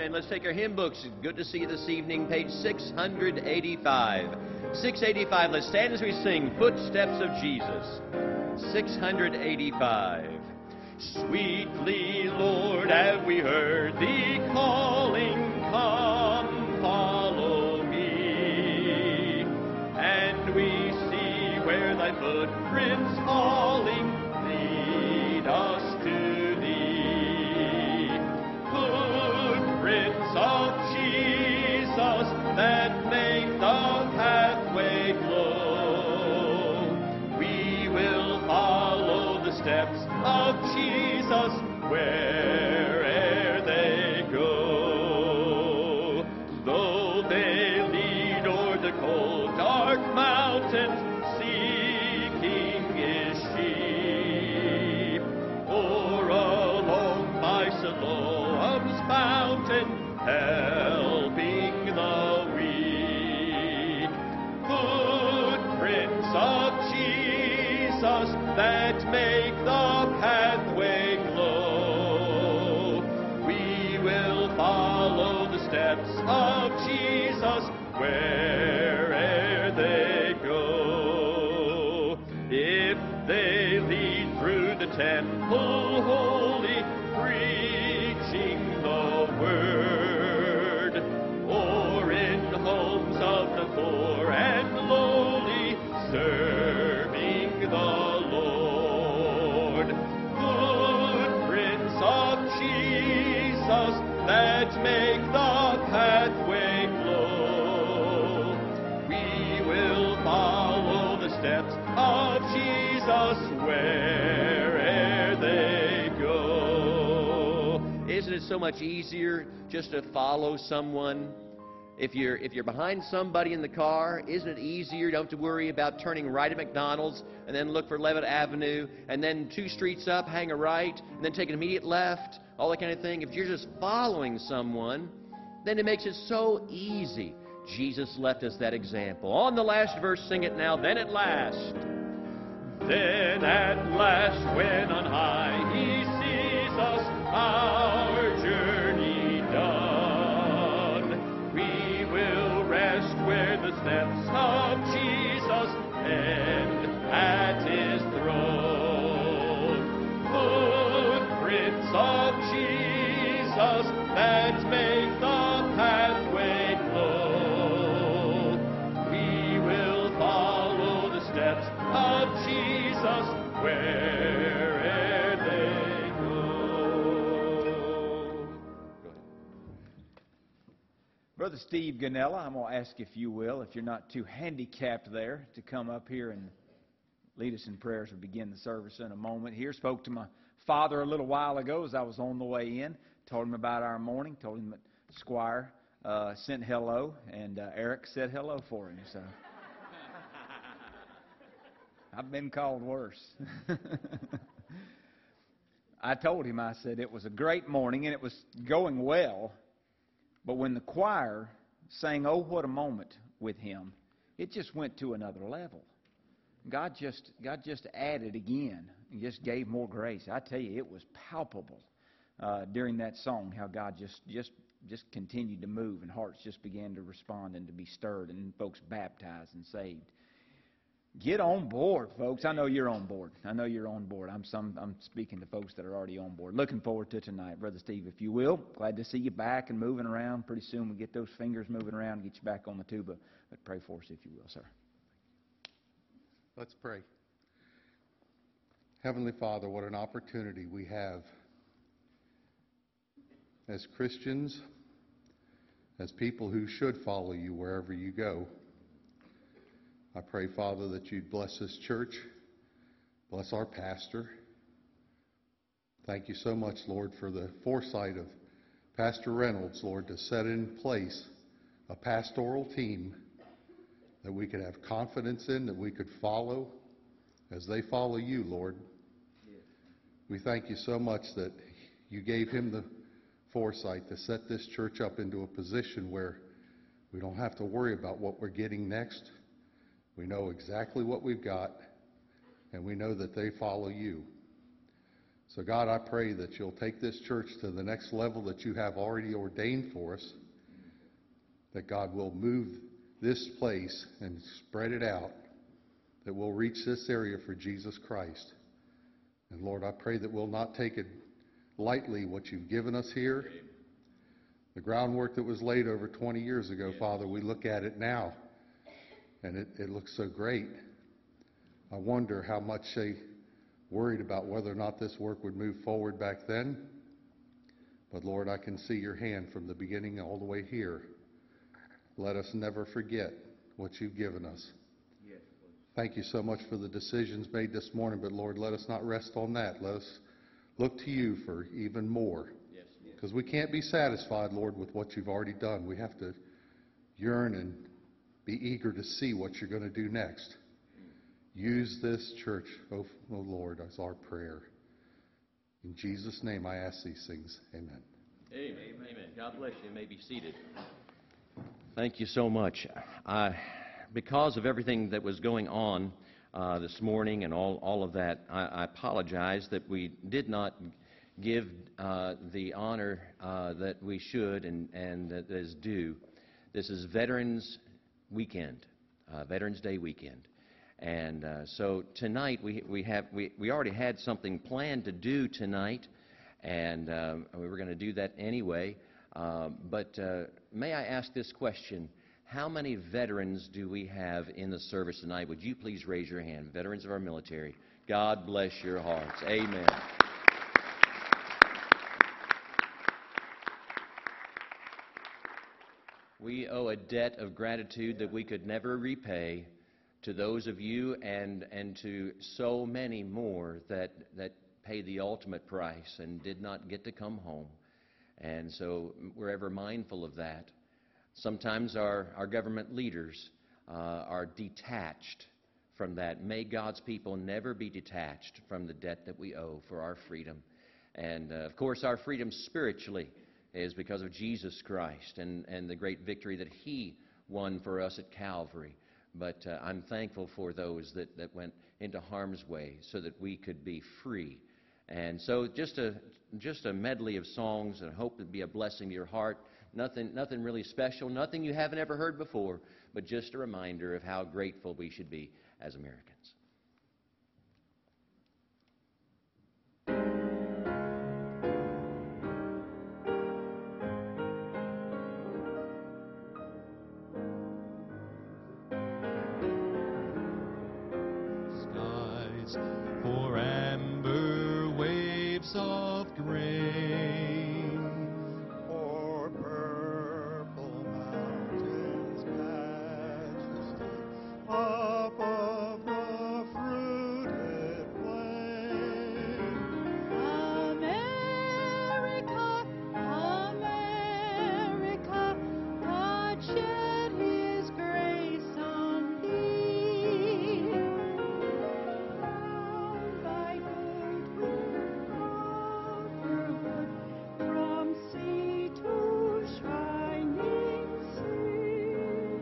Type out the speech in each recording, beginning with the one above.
Amen. Let's take our hymn books. Good to see you this evening. Page 685. 685. Let's stand as we sing Footsteps of Jesus. 685. Sweetly, Lord, have we heard thee calling, come, follow me. And we see where thy footprints falling lead us to thee. Footprints of Jesus that make the pathway glow. We will follow the steps of Jesus where'er they go. Though they lead o'er the cold dark mountains, seeking his sheep, or along by Siloam's fountain, helping the weak. Footprints of Jesus that make the pathway glow. We will follow the steps of Jesus where'er they go. If they lead through the temple holy, preaching the word, or in homes of the poor and lowly, serving the Lord. Footprints of Jesus that make the pathway glow. We will follow the steps of Jesus where'er they go. Isn't it so much easier just to follow someone? If you're behind somebody in the car, isn't it easier? You don't have to worry about turning right at McDonald's and then look for Levitt Avenue and then 2 streets up, hang a right, and then take an immediate left, all that kind of thing. If you're just following someone, then it makes it so easy. Jesus left us that example. On the last verse, sing it now. Then at last, when on high he sees us, our journey done, we will rest where the steps of Jesus end at his throne. Footprints of Jesus that make the pathway glow. We will follow the steps of Jesus where'er they go. Brother Steve Ganella, I'm going to ask if you will, if you're not too handicapped there, to come up here and lead us in prayer as we begin the service in a moment here. Spoke to my father a little while ago as I was on the way in. Told him about our morning. Told him that Squire sent hello, and Eric said hello for him. So I've been called worse. I told him, I said, it was a great morning, and it was going well. But when the choir sang, "Oh, What a Moment," with him, it just went to another level. God just added again and just gave more grace. I tell you, it was palpable during that song how God just continued to move, and hearts just began to respond and to be stirred, and folks baptized and saved. Get on board, folks. I know you're on board. I'm speaking to folks that are already on board. Looking forward to tonight. Brother Steve, if you will, glad to see you back and moving around. Pretty soon we'll get those fingers moving around and get you back on the tuba. But pray for us, if you will, sir. Let's pray. Heavenly Father, what an opportunity we have as Christians, as people who should follow you wherever you go. I pray, Father, that you'd bless this church, bless our pastor. Thank you so much, Lord, for the foresight of Pastor Reynolds, Lord, to set in place a pastoral team that we could have confidence in, that we could follow as they follow you, Lord. We thank you so much that you gave him the foresight to set this church up into a position where we don't have to worry about what we're getting next. We know exactly what we've got, and we know that they follow you. So God, I pray that you'll take this church to the next level that you have already ordained for us, that God will move this place and spread it out, that we'll reach this area for Jesus Christ. And Lord, I pray that we'll not take it lightly what you've given us here. The groundwork that was laid over 20 years ago, Father, we look at it now, and it looks so great. I wonder how much they worried about whether or not this work would move forward back then. But Lord, I can see your hand from the beginning all the way here. Let us never forget what you've given us. Thank you so much for the decisions made this morning, but Lord, let us not rest on that. Let us look to you for even more. Because we can't be satisfied, Lord, with what you've already done. We have to yearn and be eager to see what you're going to do next. Use this church, oh Lord, as our prayer. In Jesus' name I ask these things. Amen. Amen. Amen. God bless you. You may be seated. Thank you so much. Because of everything that was going on this morning and all of that, I apologize that we did not give the honor that we should and that is due. This is Veterans Weekend, Veterans Day weekend. And so tonight we already had something planned to do tonight, and we were going to do that anyway. But may I ask this question? How many veterans do we have in the service tonight? Would you please raise your hand? Veterans of our military. God bless your hearts. Amen. We owe a debt of gratitude that we could never repay to those of you and to so many more that paid the ultimate price and did not get to come home. And so we're ever mindful of that. Sometimes our government leaders are detached from that. May God's people never be detached from the debt that we owe for our freedom. And, of course, our freedom spiritually is because of Jesus Christ and the great victory that He won for us at Calvary. But I'm thankful for those that went into harm's way so that we could be free. And so just a medley of songs, and I hope it'd be a blessing to your heart. Nothing really special, nothing you haven't ever heard before, but just a reminder of how grateful we should be as Americans. Skies pour amber waves of grain, O'er purple mountains majesty, above the fruited plain. America, America, God shed His grace on thee. Round thy good will offer good, from sea to shining sea.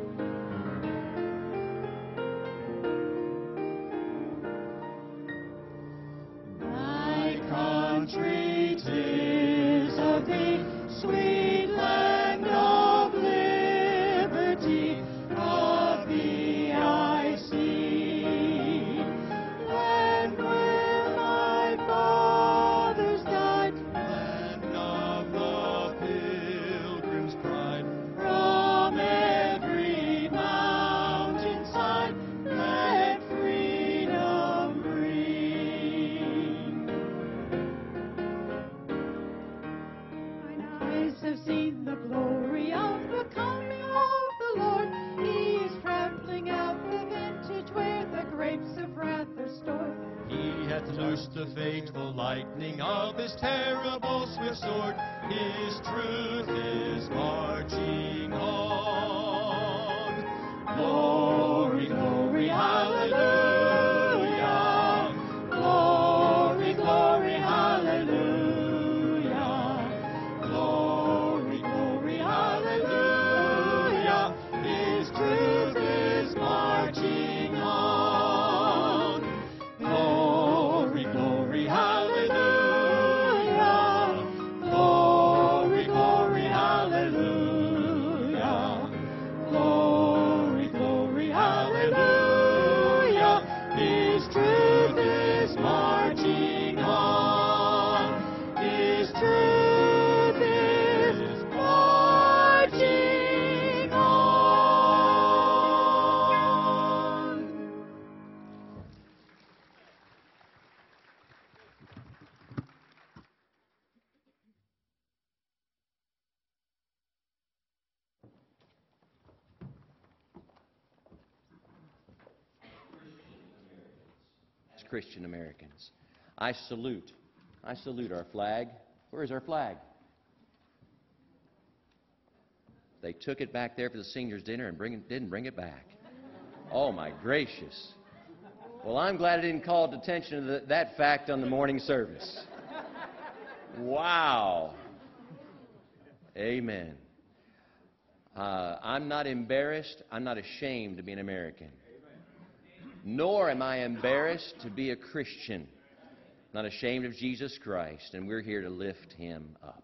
My country, 'tis of thee, sweet land of liberty, of thee I see. Land where my fathers died, land of the pilgrim's pride. from every mountainside, let freedom ring. Mine eyes have seen the glory of the coming of the Lord. He is trampling out the vintage where the grapes of wrath are stored. He hath loosed the fateful lightning of His terrible swift sword. His truth is marching on. Glory, glory, hallelujah. Glory, glory, hallelujah. Glory, glory, hallelujah. His truth is marching on. Glory, glory, hallelujah. Christian Americans. I salute our flag. Where is our flag? They took it back there for the seniors' dinner and didn't bring it back. Oh, my gracious. Well, I'm glad I didn't call attention to that fact on the morning service. Wow. Amen. I'm not embarrassed. I'm not ashamed to be an American. Nor am I embarrassed to be a Christian. Not ashamed of Jesus Christ, and we're here to lift Him up.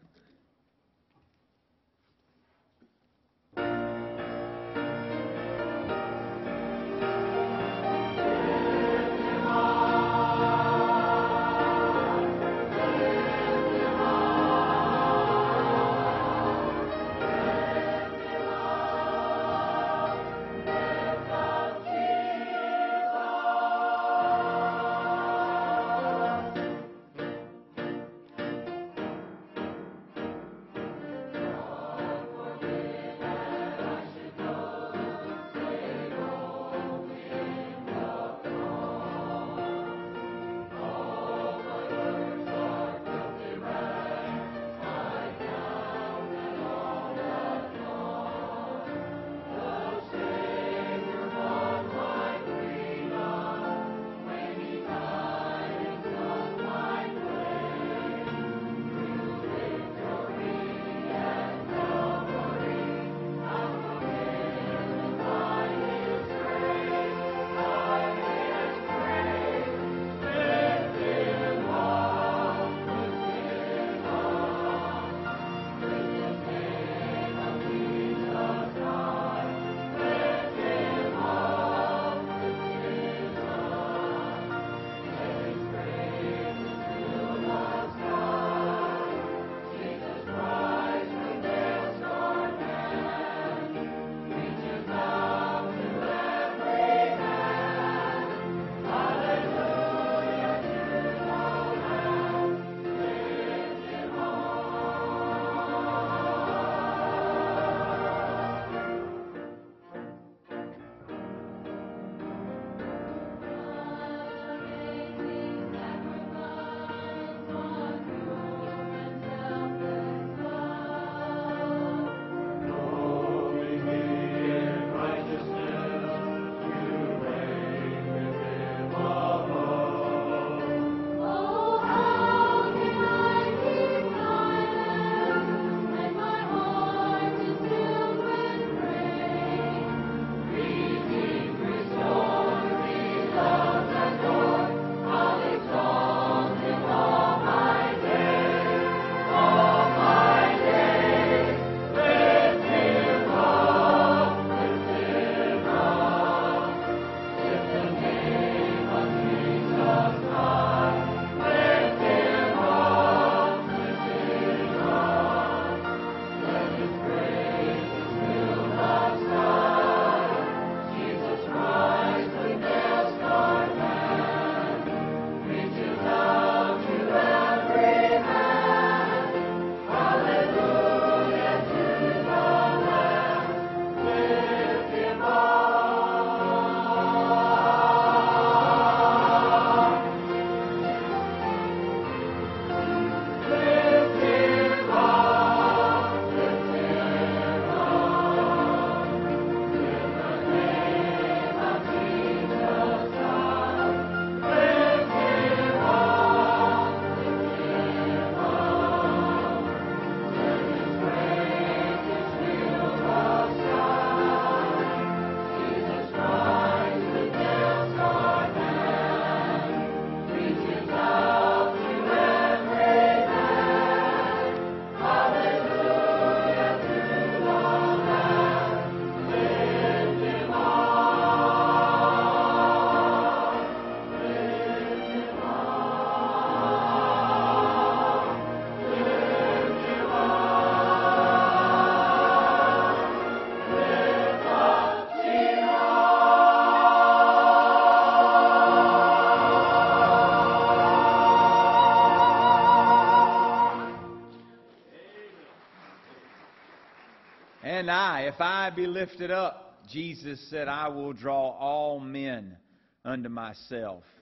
And if I be lifted up, Jesus said, I will draw all men unto myself.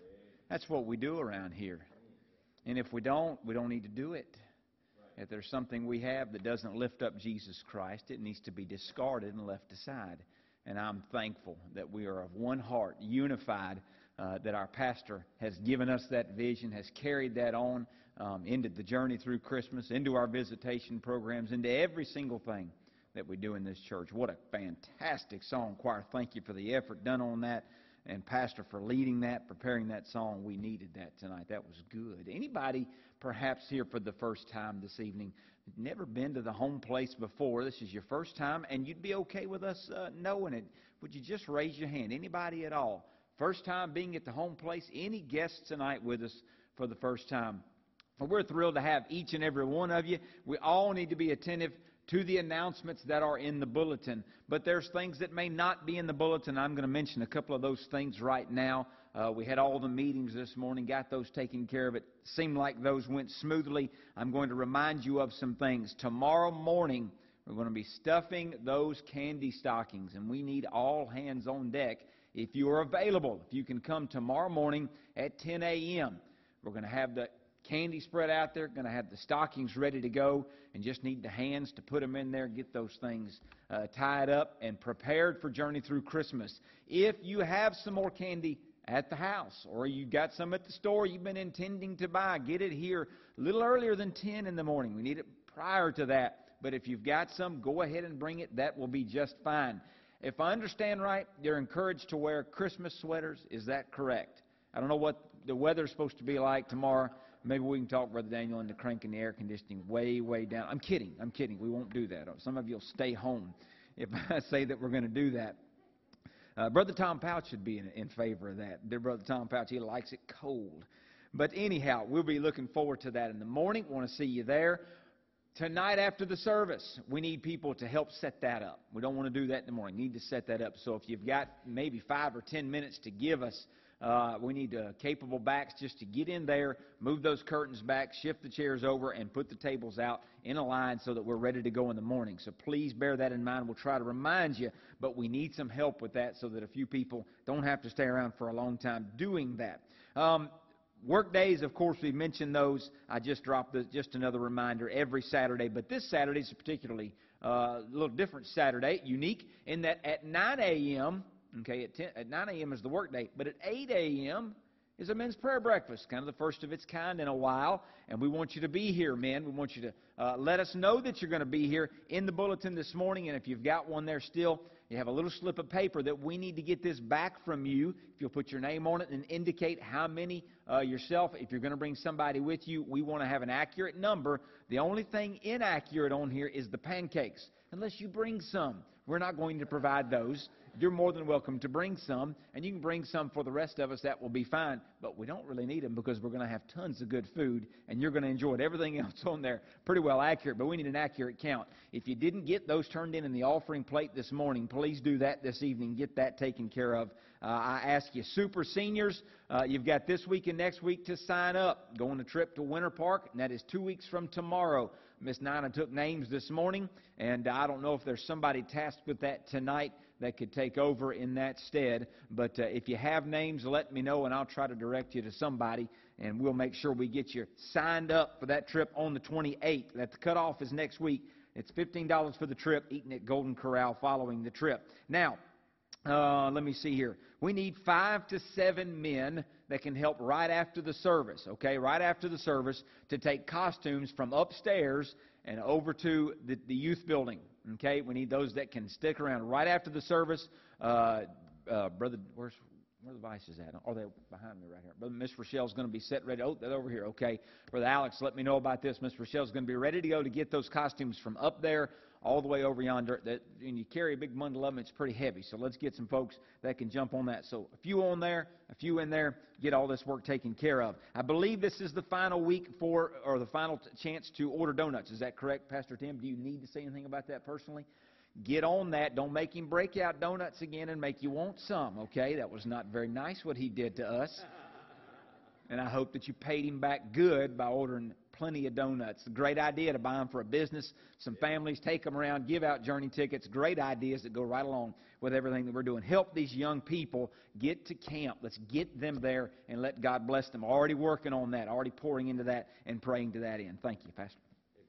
That's what we do around here. And if we don't need to do it. If there's something we have that doesn't lift up Jesus Christ, it needs to be discarded and left aside. And I'm thankful that we are of one heart, unified, that our pastor has given us that vision, has carried that on into the journey through Christmas, into our visitation programs, into every single thing that we do in this church. What a fantastic song, choir. Thank you for the effort done on that. And Pastor for leading that, preparing that song. We needed that tonight. That was good. Anybody perhaps here for the first time this evening, never been to the home place before, this is your first time, and you'd be okay with us knowing it, would you just raise your hand? Anybody at all? First time being at the home place? Any guests tonight with us for the first time? Well, we're thrilled to have each and every one of you. We all need to be attentive to the announcements that are in the bulletin. But there's things that may not be in the bulletin. I'm going to mention a couple of those things right now. We had all the meetings this morning, got those taken care of. It seemed like those went smoothly. I'm going to remind you of some things. Tomorrow morning, we're going to be stuffing those candy stockings, and we need all hands on deck if you are available. If you can come tomorrow morning at 10 a.m., we're going to have the candy spread out there, going to have the stockings ready to go, and just need the hands to put them in there, get those things tied up and prepared for Journey Through Christmas. If you have some more candy at the house, or you got some at the store you've been intending to buy, get it here a little earlier than 10 in the morning. We need it prior to that. But if you've got some, go ahead and bring it. That will be just fine. If I understand right, you're encouraged to wear Christmas sweaters. Is that correct? I don't know what the weather's supposed to be like tomorrow. Maybe we can talk, Brother Daniel, into cranking the air conditioning way, way down. I'm kidding. We won't do that. Some of you will stay home if I say that we're going to do that. Brother Tom Pouch should be in favor of that. Dear Brother Tom Pouch, he likes it cold. But anyhow, we'll be looking forward to that in the morning. We want to see you there. Tonight after the service, we need people to help set that up. We don't want to do that in the morning. We need to set that up. So if you've got maybe 5 or 10 minutes to give us, we need capable backs just to get in there, move those curtains back, shift the chairs over, and put the tables out in a line so that we're ready to go in the morning. So please bear that in mind. We'll try to remind you, but we need some help with that so that a few people don't have to stay around for a long time doing that. Work days, of course, we mentioned those. I just dropped just another reminder every Saturday. But this Saturday is particularly a little different Saturday, unique in that at 9 a.m., okay, at 9 a.m. is the work day, but at 8 a.m. is a men's prayer breakfast, kind of the first of its kind in a while. And we want you to be here, men. We want you to let us know that you're going to be here in the bulletin this morning. And if you've got one there still, you have a little slip of paper that we need to get this back from you. If you'll put your name on it and indicate how many yourself, if you're going to bring somebody with you, we want to have an accurate number. The only thing inaccurate on here is the pancakes, unless you bring some. We're not going to provide those. You're more than welcome to bring some, and you can bring some for the rest of us. That will be fine, but we don't really need them because we're going to have tons of good food, and you're going to enjoy it. Everything else on there, pretty well accurate, but we need an accurate count. If you didn't get those turned in the offering plate this morning, please do that this evening. Get that taken care of. I ask you, super seniors, you've got this week and next week to sign up. Go on a trip to Winter Park, and that is 2 weeks from tomorrow. Miss Nina took names this morning, and I don't know if there's somebody tasked with that tonight that could take over in that stead. But if you have names, let me know, and I'll try to direct you to somebody, and we'll make sure we get you signed up for that trip on the 28th. That the cutoff is next week. It's $15 for the trip, eating at Golden Corral following the trip. Now, let me see here. We need 5 to 7 men that can help right after the service, okay? Right after the service to take costumes from upstairs and over to the youth building, okay? We need those that can stick around right after the service. Brother, where the vices at? Oh, they're behind me right here. Brother, Miss Rochelle's going to be set ready. Oh, they're over here. Okay. Brother Alex, let me know about this. Miss Rochelle's going to be ready to go to get those costumes from up there all the way over yonder. And you carry a big bundle of them, it's pretty heavy. So let's get some folks that can jump on that. So a few on there, a few in there, get all this work taken care of. I believe this is the final week or the final chance to order donuts. Is that correct, Pastor Tim? Do you need to say anything about that personally? Get on that. Don't make him break out donuts again and make you want some, okay? That was not very nice what he did to us. And I hope that you paid him back good by ordering plenty of donuts. A great idea to buy them for a business. Some families take them around, give out journey tickets. Great ideas that go right along with everything that we're doing. Help these young people get to camp. Let's get them there and let God bless them. Already working on that, already pouring into that and praying to that end. Thank you, Pastor.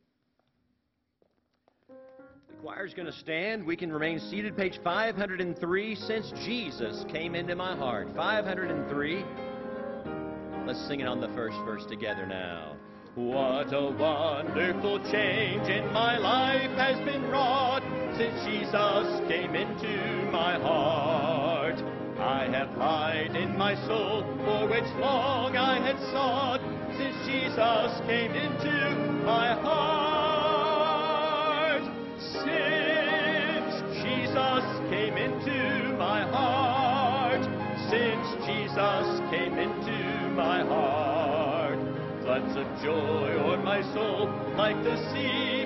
The choir's going to stand. We can remain seated. Page 503, Since Jesus Came Into My Heart. 503. Let's sing it on the first verse together now. What a wonderful change in my life has been wrought since Jesus came into my heart. I have light in my soul for which long I had sought since Jesus came into my heart. Since Jesus came into my heart. Since Jesus came into my heart. Floods of joy o'er my soul like the sea.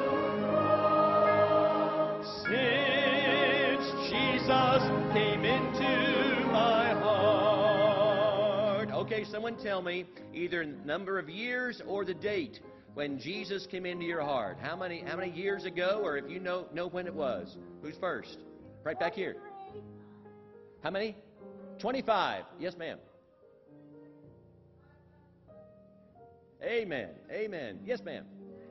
Since Jesus came into my heart. Okay, someone tell me either number of years or the date when Jesus came into your heart. How many years ago, or if you know when it was? Who's first? Right back here. How many? 25. Yes, ma'am. Amen. Amen. Yes, ma'am.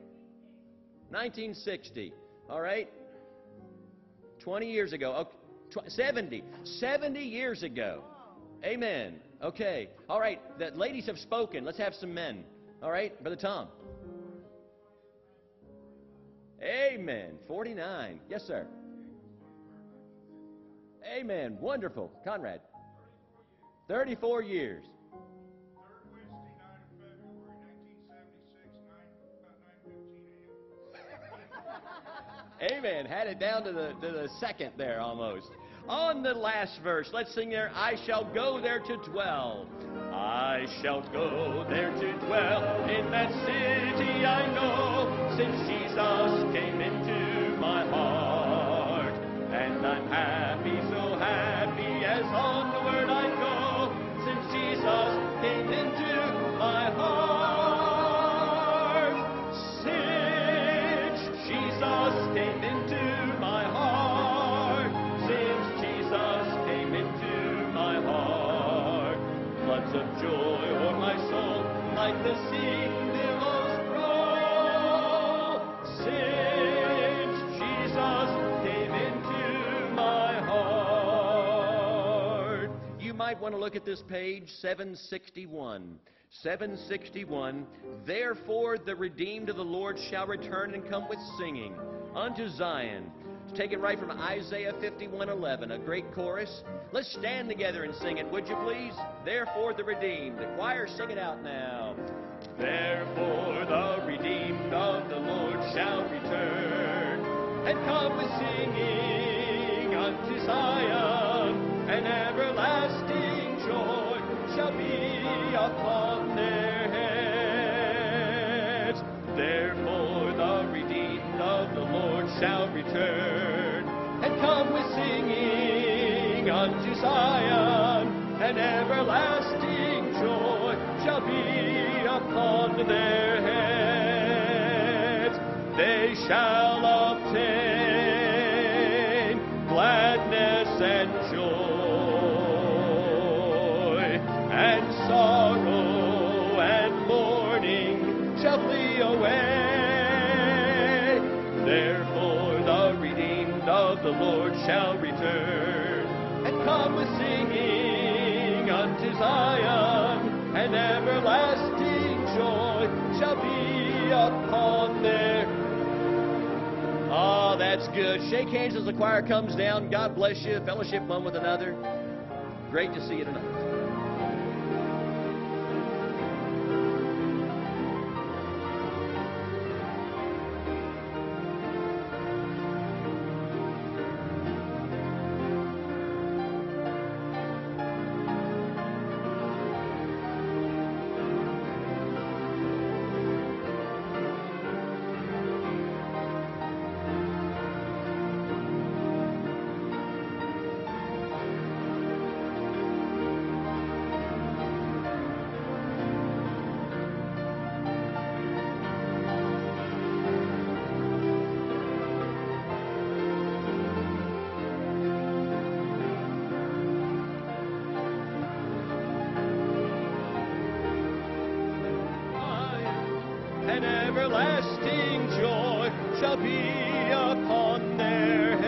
1960. All right. 20 years ago. 70. 70 years ago. Amen. Okay. All right. The ladies have spoken. Let's have some men. All right. Brother Tom. Amen. 49. Yes, sir. Amen. Wonderful. Conrad. 34 years. Amen. Had it down to the second there almost. On the last verse, let's sing there, I shall go there to dwell. I shall go there to dwell in that city I know, since Jesus came into my heart. And I'm happy, so happy, as onward I go, since Jesus came into my heart. Since Jesus came into my heart. Since Jesus came into my heart. Floods of joy o'er my soul, like the sea billows roll. Since Jesus came into my heart. You might want to look at this page, 761. 761, Therefore the redeemed of the Lord shall return and come with singing unto Zion. It's taken right from Isaiah 51:11, a great chorus. Let's stand together and sing it, would you please? Therefore the redeemed. The choir, sing it out now. Therefore the redeemed of the Lord shall return, and come with singing unto Zion, and everlasting joy shall be upon their heads. Therefore the redeemed of the Lord shall return, and come with singing unto Zion, and everlasting joy shall be upon their heads. They shall obtain gladness and joy, and sorrow and mourning shall flee away. Therefore the redeemed of the Lord shall return, and come with singing unto Zion, and everlasting joy shall be upon their. Oh, that's good. Shake hands as the choir comes down. God bless you. Fellowship one with another. Great to see you tonight. and everlasting joy shall be upon their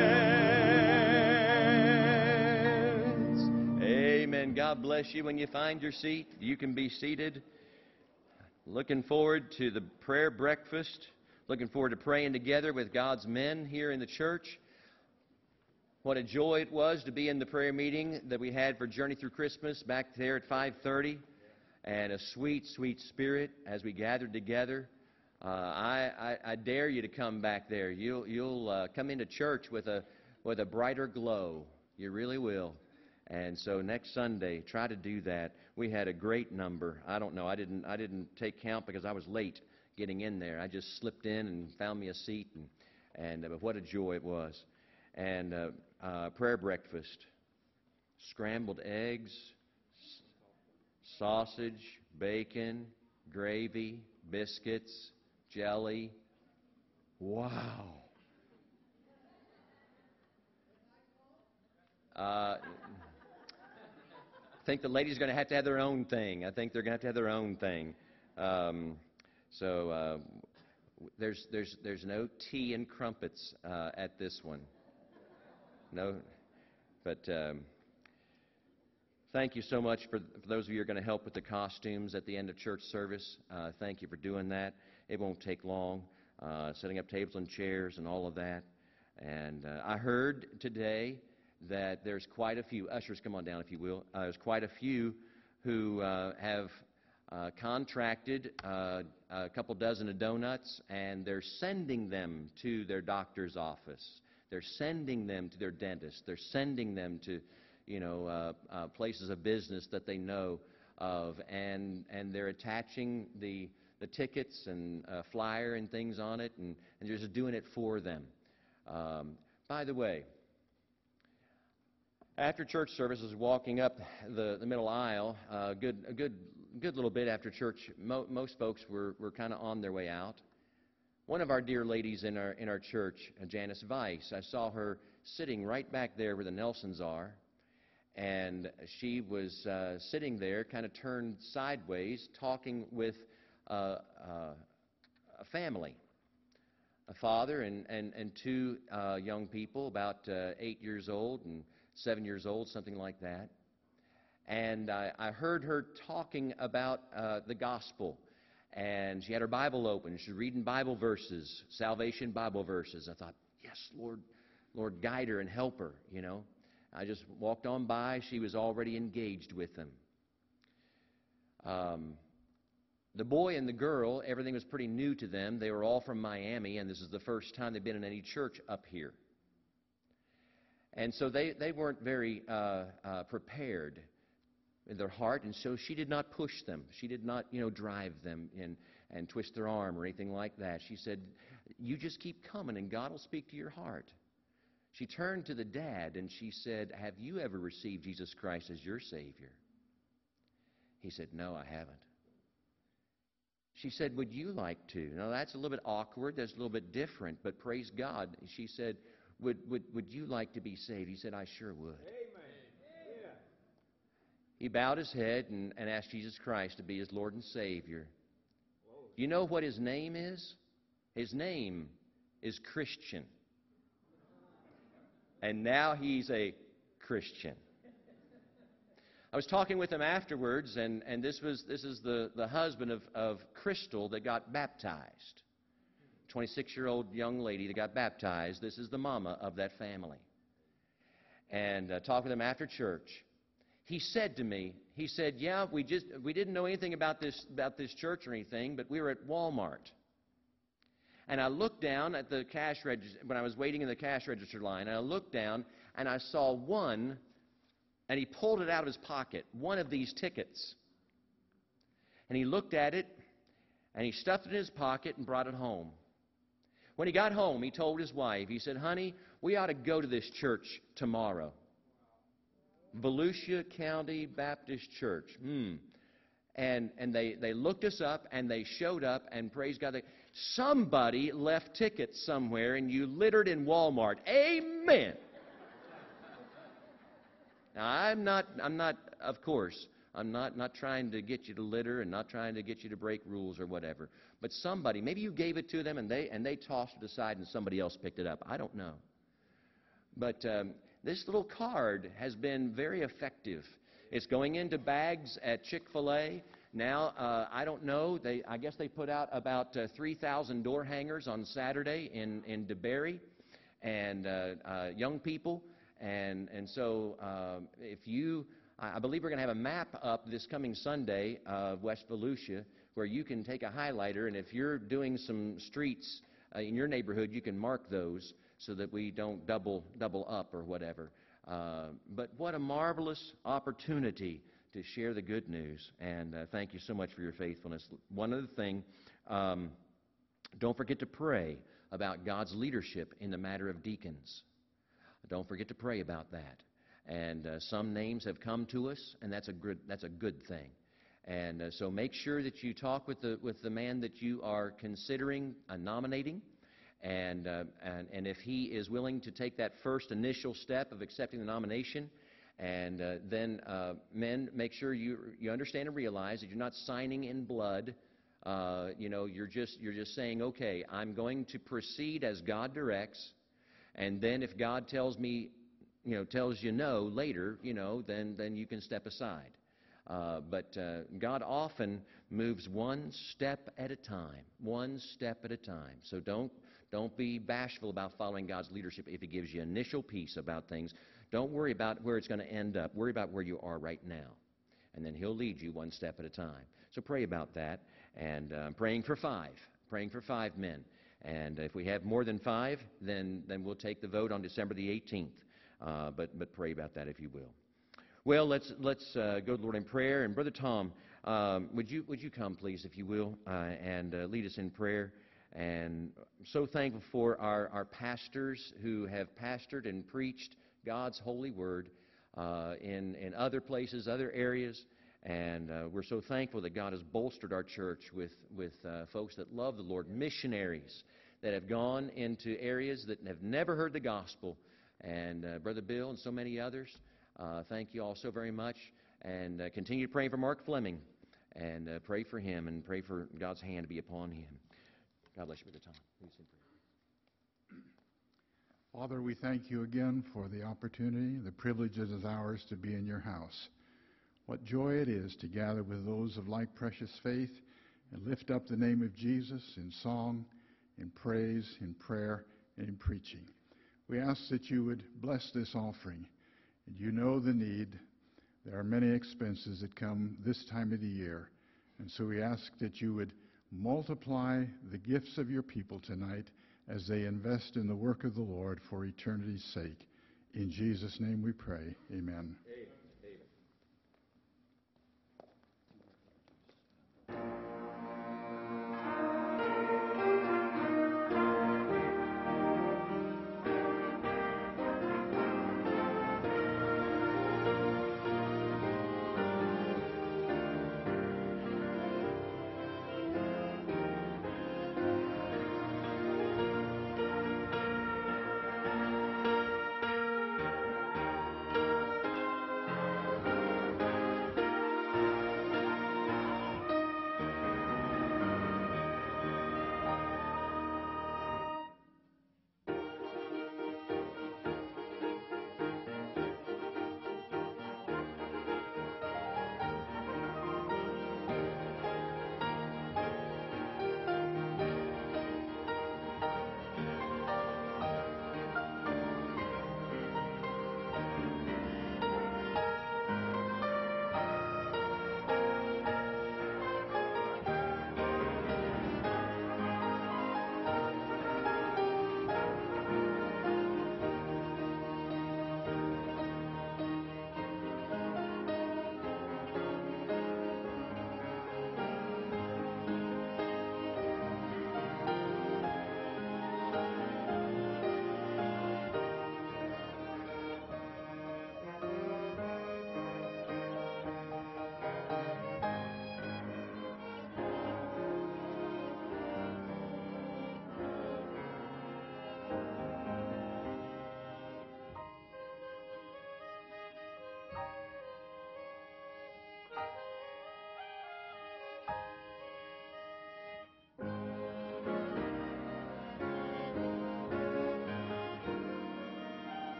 heads. Amen. God bless you. When you find your seat, you can be seated. Looking forward to the prayer breakfast. Looking forward to praying together with God's men here in the church. What a joy it was to be in the prayer meeting that we had for Journey Through Christmas back there at 5:30. And a sweet, sweet spirit as we gathered together. I dare you to come back there. You'll come into church with a brighter glow. You really will. And so next Sunday, try to do that. We had a great number. I don't know. I didn't take count because I was late getting in there. I just slipped in and found me a seat, and what a joy it was. And prayer breakfast, scrambled eggs, sausage, bacon, gravy, biscuits, jelly. Wow. I think the ladies are going to have their own thing. I think they're going to have their own thing. There's no tea and crumpets at this one. No, but thank you so much for those of you who are going to help with the costumes at the end of church service. Thank you for doing that. It won't take long, setting up tables and chairs and all of that. And I heard today that there's quite a few, ushers, come on down if you will, there's quite a few who have contracted a couple dozen of donuts, and they're sending them to their doctor's office. They're sending them to their dentist. They're sending them to, places of business that they know of, and they're attaching the tickets and flyer and things on it, and they're just doing it for them. By the way, after church service, I was walking up the middle aisle, a good little bit after church. Most folks were kind of on their way out. One of our dear ladies in our church, Janice Weiss, I saw her sitting right back there where the Nelsons are, and she was sitting there, kind of turned sideways, talking with a family, a father and two young people, about 8 years old and 7 years old, something like that. And I heard her talking about the gospel. And she had her Bible open. She was reading Bible verses, salvation Bible verses. I thought, yes, Lord, guide her and help her, I just walked on by. She was already engaged with them. The boy and the girl, everything was pretty new to them. They were all from Miami, and this is the first time they've been in any church up here. And so they weren't very prepared in their heart, and so she did not push them. She did not, drive them and twist their arm or anything like that. She said, you just keep coming, and God will speak to your heart. She turned to the dad, and she said, have you ever received Jesus Christ as your Savior? He said, no, I haven't. She said, would you like to? Now, that's a little bit awkward. That's a little bit different, but praise God. She said, would you like to be saved? He said, I sure would. Amen. Yeah. He bowed his head and asked Jesus Christ to be his Lord and Savior. Whoa. You know what his name is? His name is Christian. And now he's a Christian. I was talking with him afterwards, and this is the husband of Crystal that got baptized. 26-year-old young lady that got baptized. This is the mama of that family. And talked with him after church. He said to me, yeah, we didn't know anything about this church or anything, but we were at Walmart. And I looked down at the cash register, when I was waiting in the cash register line, and I looked down and I saw one, and he pulled it out of his pocket, one of these tickets. And he looked at it, and he stuffed it in his pocket and brought it home. When he got home, he told his wife, he said, honey, we ought to go to this church tomorrow. Volusia County Baptist Church. And they looked us up, and they showed up, and praise God, somebody left tickets somewhere, and you littered in Walmart. Amen. Now, I'm not, of course, I'm not trying to get you to litter and not trying to get you to break rules or whatever. But somebody, maybe you gave it to them and they tossed it aside and somebody else picked it up. I don't know. But this little card has been very effective. It's going into bags at Chick-fil-A. Now, I don't know, I guess they put out about 3,000 door hangers on Saturday in DeBerry, and young people. And so if you, I believe we're going to have a map up this coming Sunday of West Volusia where you can take a highlighter, and if you're doing some streets in your neighborhood, you can mark those so that we don't double up or whatever. But what a marvelous opportunity to share the good news, and thank you so much for your faithfulness. One other thing, don't forget to pray about God's leadership in the matter of deacons. Don't forget to pray about that. And some names have come to us, and that's a good thing. And so make sure that you talk with the man that you are considering nominating, and if he is willing to take that first initial step of accepting the nomination. And then, men, make sure you understand and realize that you're not signing in blood. You're just saying, okay, I'm going to proceed as God directs, and then if God tells me, tells you no later, then you can step aside. But God often moves one step at a time, one step at a time. So don't be bashful about following God's leadership if He gives you initial peace about things. Don't worry about where it's going to end up. Worry about where you are right now. And then He'll lead you one step at a time. So pray about that. And praying for 5 men. And if we have more than 5, then we'll take the vote on December the 18th. But pray about that if you will. Well, let's go to the Lord in prayer. And Brother Tom, would you come, please, if you will, and lead us in prayer. And I'm so thankful for our pastors who have pastored and preached God's holy word in other places, other areas. And we're so thankful that God has bolstered our church with folks that love the Lord, missionaries that have gone into areas that have never heard the gospel. And Brother Bill and so many others, thank you all so very much. And continue praying for Mark Fleming. And pray for him and pray for God's hand to be upon him. God bless you, Brother Tom. Please in prayer. Father, we thank you again for the opportunity, the privilege it is ours to be in your house. What joy it is to gather with those of like precious faith and lift up the name of Jesus in song, in praise, in prayer, and in preaching. We ask that you would bless this offering. And you know the need. There are many expenses that come this time of the year. And so we ask that you would multiply the gifts of your people tonight as they invest in the work of the Lord for eternity's sake. In Jesus' name we pray. Amen.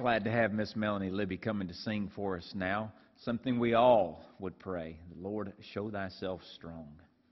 Glad to have Miss Melanie Libby coming to sing for us now. Something we all would pray. Lord, show thyself strong.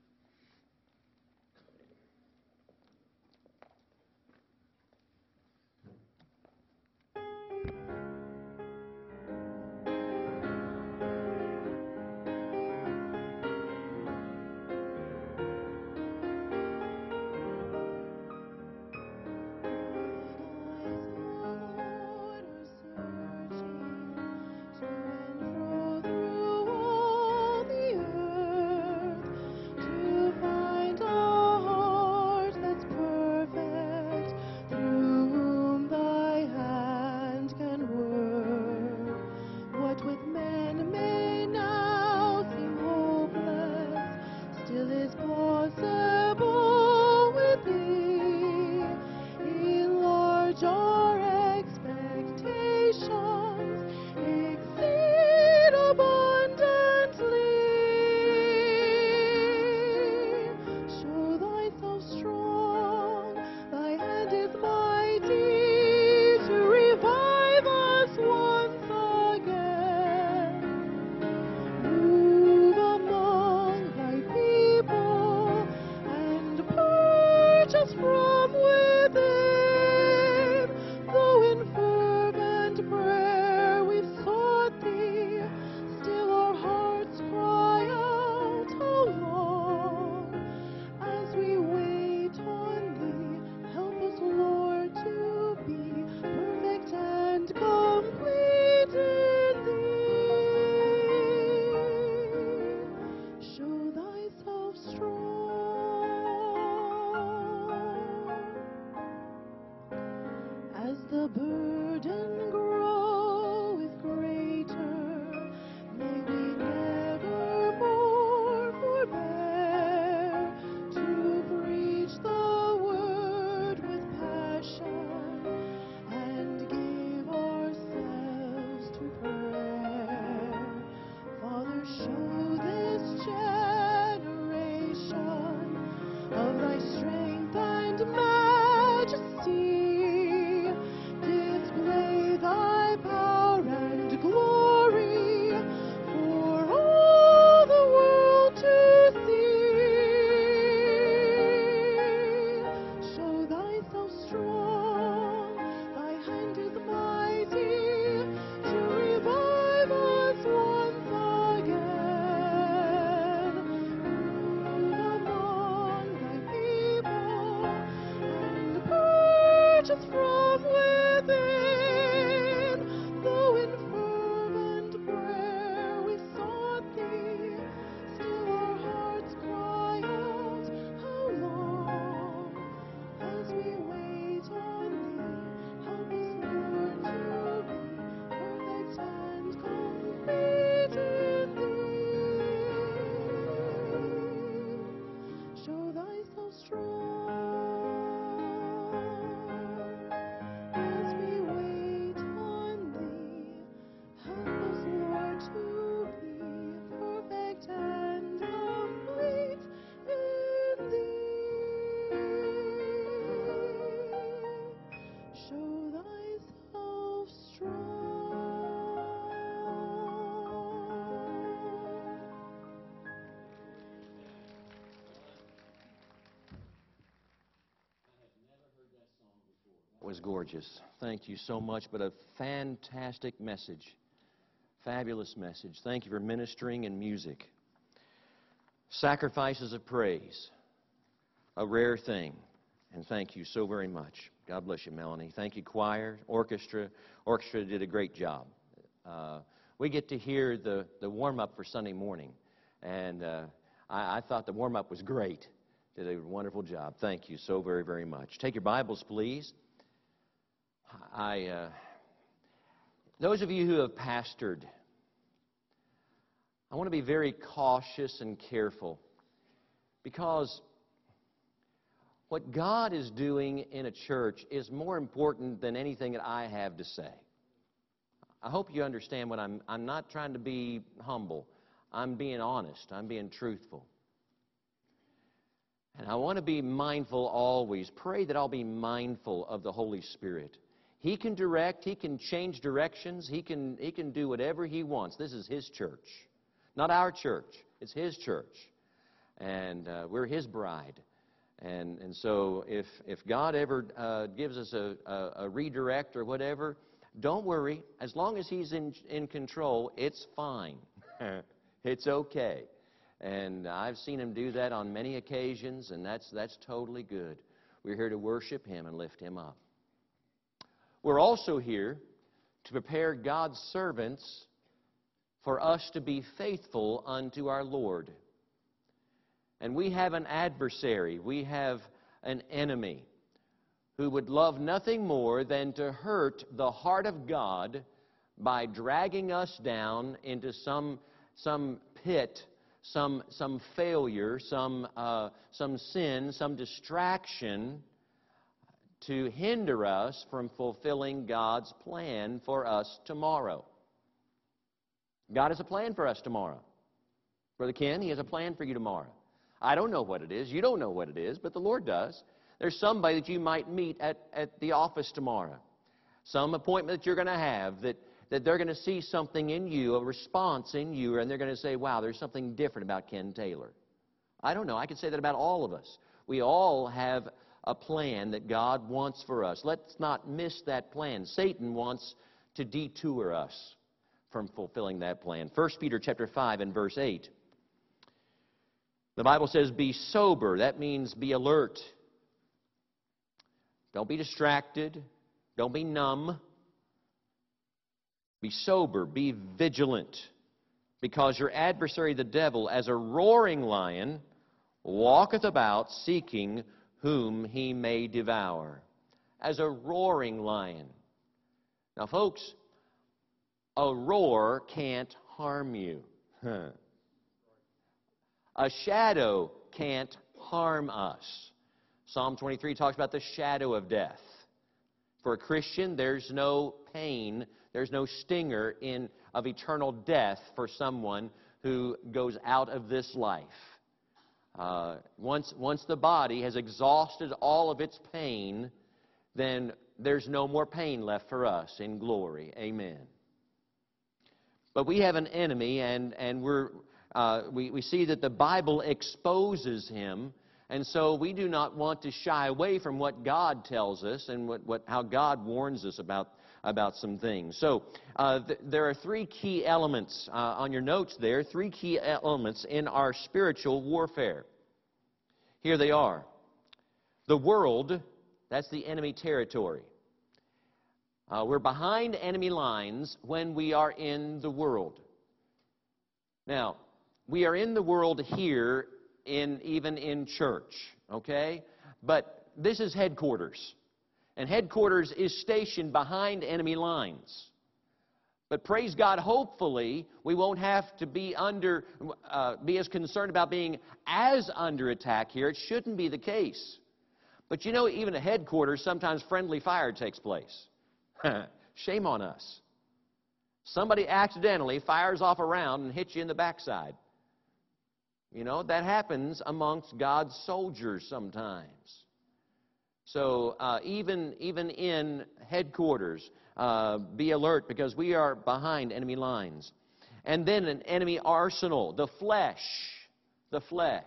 Was gorgeous. Thank you so much, but a fantastic message. Fabulous message. Thank you for ministering and music. Sacrifices of praise, a rare thing, and thank you so very much. God bless you, Melanie. Thank you, choir, orchestra. Orchestra did a great job. We get to hear the warm-up for Sunday morning, and I thought the warm-up was great. Did a wonderful job. Thank you so very, very much. Take your Bibles, please. Those of you who have pastored, I want to be very cautious and careful, because what God is doing in a church is more important than anything that I have to say. I hope you understand what I'm not trying to be humble. I'm being honest. I'm being truthful. And I want to be mindful always. Pray that I'll be mindful of the Holy Spirit. He can direct, he can change directions, he can do whatever he wants. This is his church. Not our church. It's his church. And we're his bride. And so if God ever gives us a redirect or whatever, don't worry. As long as he's in control, it's fine. It's okay. And I've seen him do that on many occasions, and that's totally good. We're here to worship him and lift him up. We're also here to prepare God's servants for us to be faithful unto our Lord. And we have an adversary, we have an enemy who would love nothing more than to hurt the heart of God by dragging us down into some pit, some failure, some sin, some distraction to hinder us from fulfilling God's plan for us tomorrow. God has a plan for us tomorrow. Brother Ken, He has a plan for you tomorrow. I don't know what it is. You don't know what it is, but the Lord does. There's somebody that you might meet at the office tomorrow. Some appointment that you're going to have that they're going to see something in you, a response in you, and they're going to say, wow, there's something different about Ken Taylor. I don't know. I can say that about all of us. We all have a plan that God wants for us. Let's not miss that plan. Satan wants to detour us from fulfilling that plan. 1 Peter chapter 5 and verse 8. The Bible says, be sober. That means be alert. Don't be distracted. Don't be numb. Be sober. Be vigilant. Because your adversary, the devil, as a roaring lion, walketh about seeking whom he may devour. As a roaring lion. Now, folks, a roar can't harm you. A shadow can't harm us. Psalm 23 talks about the shadow of death. For a Christian, there's no pain, there's no stinger of eternal death for someone who goes out of this life. Once the body has exhausted all of its pain, then there's no more pain left for us in glory. Amen. But we have an enemy, and we see that the Bible exposes him, and so we do not want to shy away from what God tells us and how God warns us about some things. So there are three key elements on your notes there, three key elements in our spiritual warfare. Here they are. The world, that's the enemy territory. We're behind enemy lines when we are in the world. Now, we are in the world here, even in church, okay? But this is headquarters. And headquarters is stationed behind enemy lines. But praise God, hopefully, we won't have to be as concerned about being as under attack here. It shouldn't be the case. But you know, even at headquarters, sometimes friendly fire takes place. Shame on us. Somebody accidentally fires off a round and hits you in the backside. You know, that happens amongst God's soldiers sometimes. So even in headquarters, be alert because we are behind enemy lines. And then an enemy arsenal, the flesh. The flesh.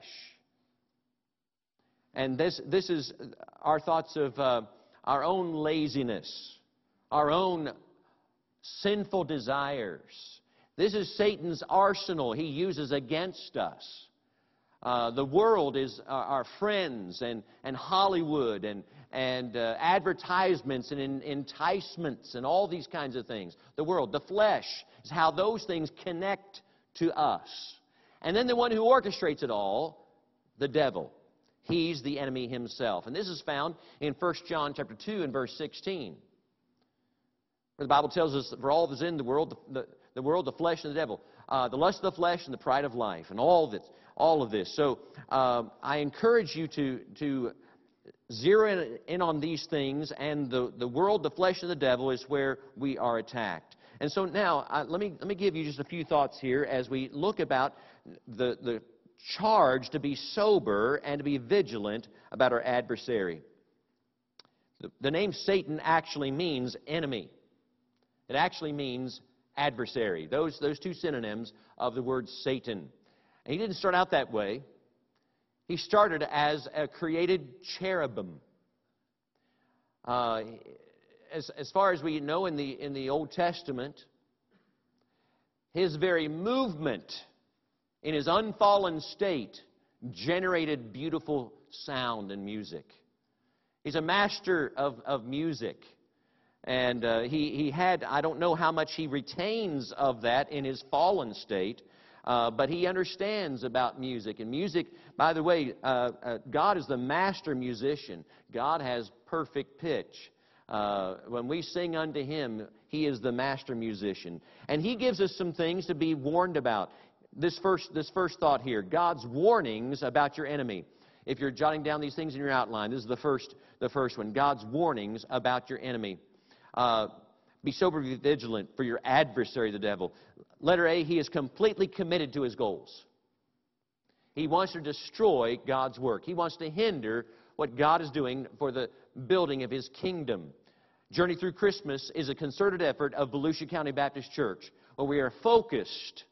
And this is our thoughts of our own laziness, our own sinful desires. This is Satan's arsenal he uses against us. The world is our friends, and Hollywood, and advertisements, and enticements, and all these kinds of things. The world, the flesh, is how those things connect to us. And then the one who orchestrates it all, the devil. He's the enemy himself. And this is found in 1 John chapter 2 and verse 16. Where the Bible tells us that for all that is in the world, the flesh and the devil, the lust of the flesh and the pride of life, and all of this. So I encourage you to zero in on these things, and the world, the flesh, and the devil is where we are attacked. And so now, let me give you just a few thoughts here as we look about the charge to be sober and to be vigilant about our adversary. The name Satan actually means enemy. It actually means adversary. Those two synonyms of the word Satan. And he didn't start out that way. He started as a created cherubim. As far as we know in the Old Testament, his very movement in his unfallen state generated beautiful sound and music. He's a master of music. And he had, I don't know how much he retains of that in his fallen state, but he understands about music. And music, by the way, God is the master musician. God has perfect pitch. When we sing unto Him, He is the master musician. And He gives us some things to be warned about. This first thought here, God's warnings about your enemy. If you're jotting down these things in your outline, this is the first one. God's warnings about your enemy. Be soberly vigilant for your adversary, the devil. Letter A, he is completely committed to his goals. He wants to destroy God's work. He wants to hinder what God is doing for the building of His kingdom. Journey Through Christmas is a concerted effort of Volusia County Baptist Church, where we are focused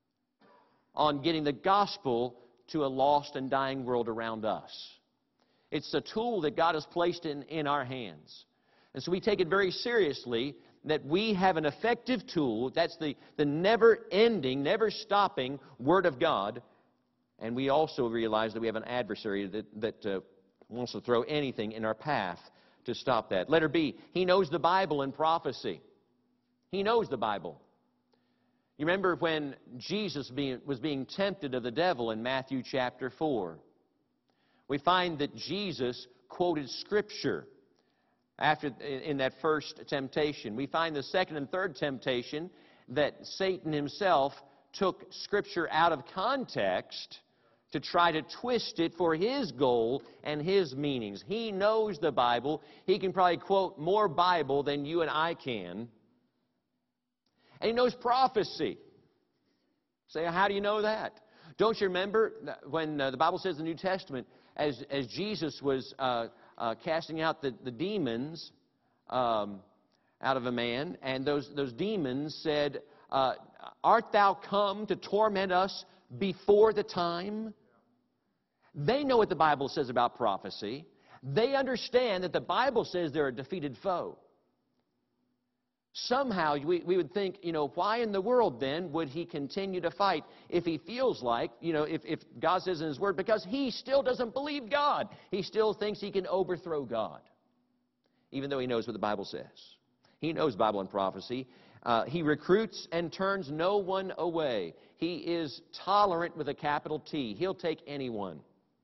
on getting the gospel to a lost and dying world around us. It's a tool that God has placed in our hands. And so we take it very seriously that we have an effective tool. That's the never-ending, never-stopping Word of God. And we also realize that we have an adversary that wants to throw anything in our path to stop that. Letter B, he knows the Bible and prophecy. He knows the Bible. You remember when Jesus was being tempted of the devil in Matthew chapter 4. We find that Jesus quoted Scripture in that first temptation. We find the second and third temptation that Satan himself took Scripture out of context to try to twist it for his goal and his meanings. He knows the Bible. He can probably quote more Bible than you and I can. And he knows prophecy. Say, how do you know that? Don't you remember when the Bible says in the New Testament, as Jesus was casting out the demons out of a man, and those demons said, art thou come to torment us before the time? They know what the Bible says about prophecy. They understand that the Bible says they're a defeated foe. Somehow we would think, why in the world then would he continue to fight if he feels like, if God says in His Word, because he still doesn't believe God. He still thinks he can overthrow God, even though he knows what the Bible says. He knows Bible and prophecy. He recruits and turns no one away. He is tolerant with a capital T. He'll take anyone.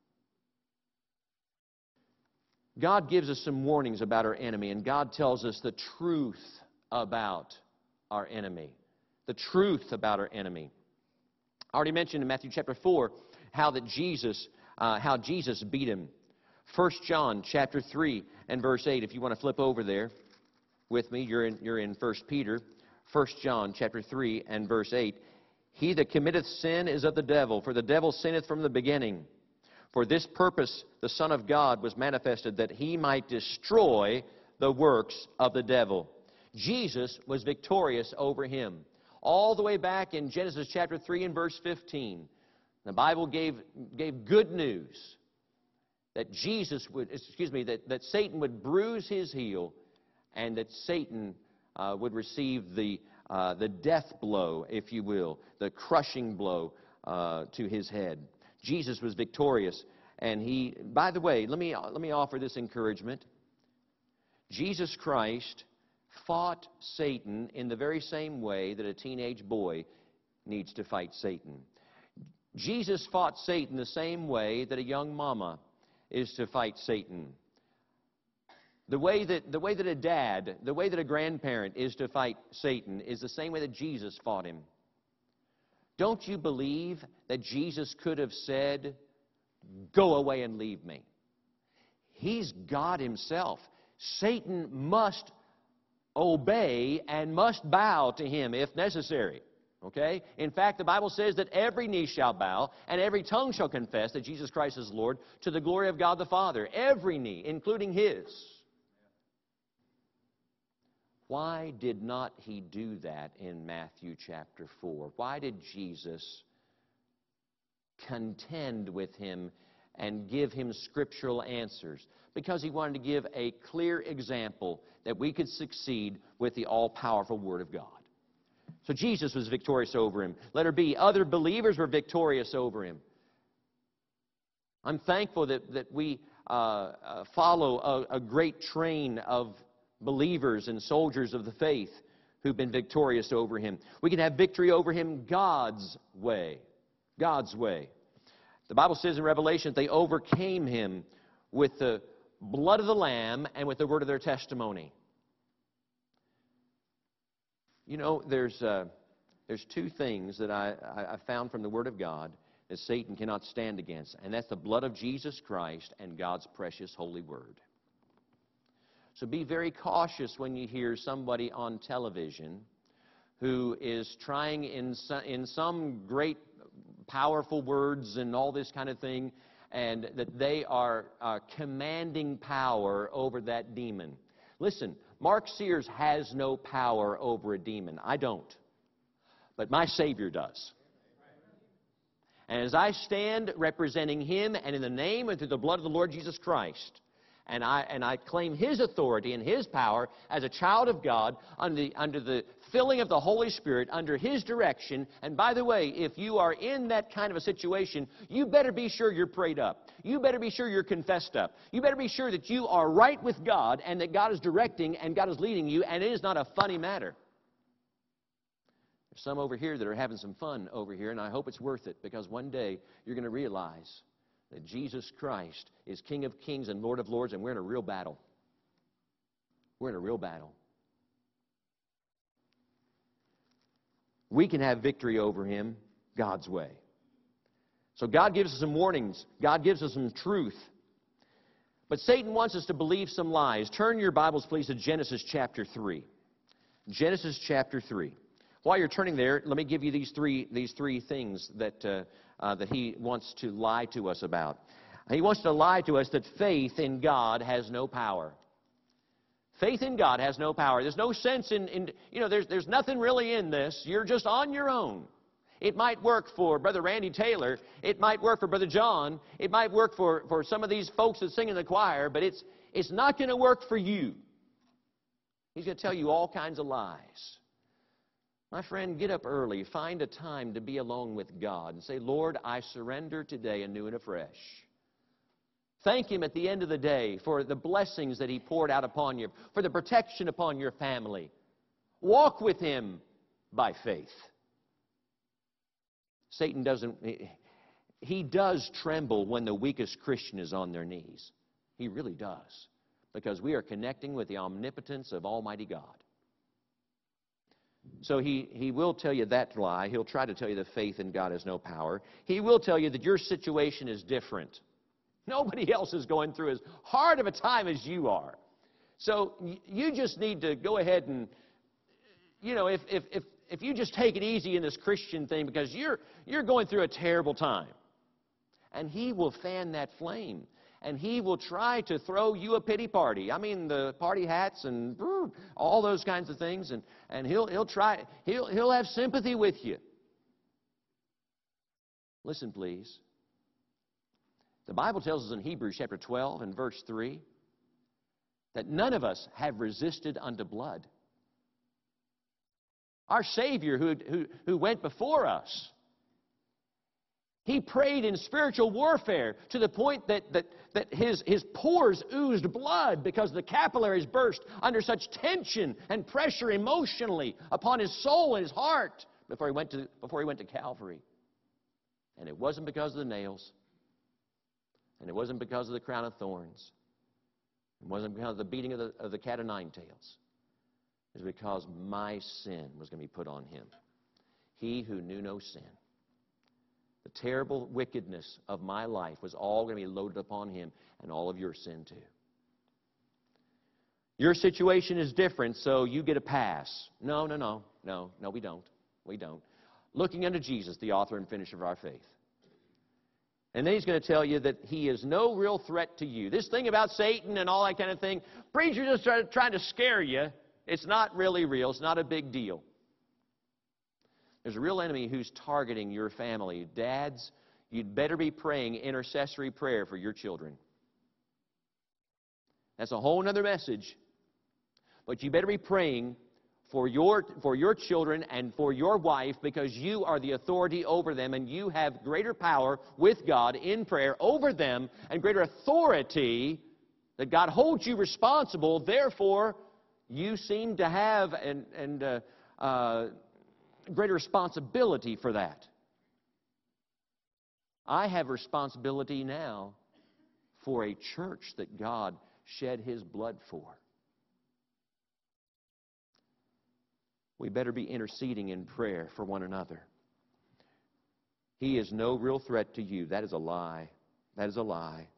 God gives us some warnings about our enemy, and God tells us the truth about our enemy. The truth about our enemy. I already mentioned in Matthew chapter 4 how Jesus beat him. 1 John chapter 3 and verse 8, if you want to flip over there with me, you're in 1 Peter. 1 John chapter 3 and verse 8. He that committeth sin is of the devil, for the devil sinneth from the beginning. For this purpose the Son of God was manifested, that He might destroy the works of the devil. Jesus was victorious over him. All the way back in Genesis chapter 3 and verse 15, the Bible gave good news that that Satan would bruise his heel, and that Satan would receive the death blow, if you will, the crushing blow to his head. Jesus was victorious, and he. By the way, let me offer this encouragement. Jesus Christ fought Satan in the very same way that a teenage boy needs to fight Satan. Jesus fought Satan the same way that a young mama is to fight Satan. The way that a dad, the way that a grandparent is to fight Satan is the same way that Jesus fought him. Don't you believe that Jesus could have said, "Go away and leave me"? He's God Himself. Satan must obey and must bow to Him if necessary. Okay? In fact, the Bible says that every knee shall bow and every tongue shall confess that Jesus Christ is Lord, to the glory of God the Father. Every knee, including His. Why did not he do that in Matthew chapter 4? Why did Jesus contend with him and give him scriptural answers? Because he wanted to give a clear example that we could succeed with the all-powerful Word of God. So Jesus was victorious over him. Letter B, other believers were victorious over him. I'm thankful that we follow a great train of believers and soldiers of the faith who've been victorious over him. We can have victory over him God's way. God's way. The Bible says in Revelation that they overcame him with the blood of the Lamb and with the word of their testimony. You know, there's two things that I found from the Word of God that Satan cannot stand against, and that's the blood of Jesus Christ and God's precious holy Word. So be very cautious when you hear somebody on television who is trying in some great powerful words and all this kind of thing, and that they are commanding power over that demon. Listen, Mark Sears has no power over a demon. I don't. But my Savior does. And as I stand representing Him and in the name and through the blood of the Lord Jesus Christ, and I claim His authority and His power as a child of God under the filling of the Holy Spirit, under His direction. And by the way, if you are in that kind of a situation, you better be sure you're prayed up. You better be sure you're confessed up. You better be sure that you are right with God and that God is directing and God is leading you, and it is not a funny matter. There's some over here that are having some fun over here, and I hope it's worth it, because one day you're going to realize that Jesus Christ is King of Kings and Lord of Lords, and we're in a real battle. We're in a real battle. We can have victory over him God's way. So God gives us some warnings. God gives us some truth. But Satan wants us to believe some lies. Turn your Bibles, please, to Genesis chapter 3. Genesis chapter 3. While you're turning there, let me give you these three things that he wants to lie to us about. He wants to lie to us that faith in God has no power. Faith in God has no power. There's no sense in there's nothing really in this. You're just on your own. It might work for Brother Randy Taylor. It might work for Brother John. It might work for some of these folks that sing in the choir, but it's not going to work for you. He's going to tell you all kinds of lies. My friend, get up early. Find a time to be alone with God and say, Lord, I surrender today anew and afresh. Thank Him at the end of the day for the blessings that He poured out upon you, for the protection upon your family. Walk with Him by faith. Satan he does tremble when the weakest Christian is on their knees. He really does, because we are connecting with the omnipotence of Almighty God. So he will tell you that lie. He'll try to tell you that faith in God has no power. He will tell you that your situation is different. Nobody else is going through as hard of a time as you are. So you just need to go ahead and, if you just take it easy in this Christian thing, because you're going through a terrible time. And He will fan that flame. And He will try to throw you a pity party. I mean, the party hats and all those kinds of things. And he'll have sympathy with you. Listen, please. The Bible tells us in Hebrews chapter 12 and verse 3 that none of us have resisted unto blood. Our Savior who went before us, He prayed in spiritual warfare to the point that his pores oozed blood because the capillaries burst under such tension and pressure emotionally upon His soul and His heart before He went to Calvary. And it wasn't because of the nails. And it wasn't because of the crown of thorns. It wasn't because of the beating of the cat o' nine tails. It was because my sin was going to be put on Him. He who knew no sin. The terrible wickedness of my life was all going to be loaded upon Him, and all of your sin too. Your situation is different, so you get a pass. No, we don't. We don't. Looking unto Jesus, the author and finisher of our faith. And then He's going to tell you that He is no real threat to you. This thing about Satan and all that kind of thing, preachers just trying to scare you. It's not really real. It's not a big deal. There's a real enemy who's targeting your family. Dads, you'd better be praying intercessory prayer for your children. That's a whole other message. But you better be praying for your children and for your wife, because you are the authority over them, and you have greater power with God in prayer over them and greater authority that God holds you responsible. Therefore, you seem to have greater responsibility for that. I have responsibility now for a church that God shed His blood for. We better be interceding in prayer for one another. He is no real threat to you. That is a lie. That is a lie.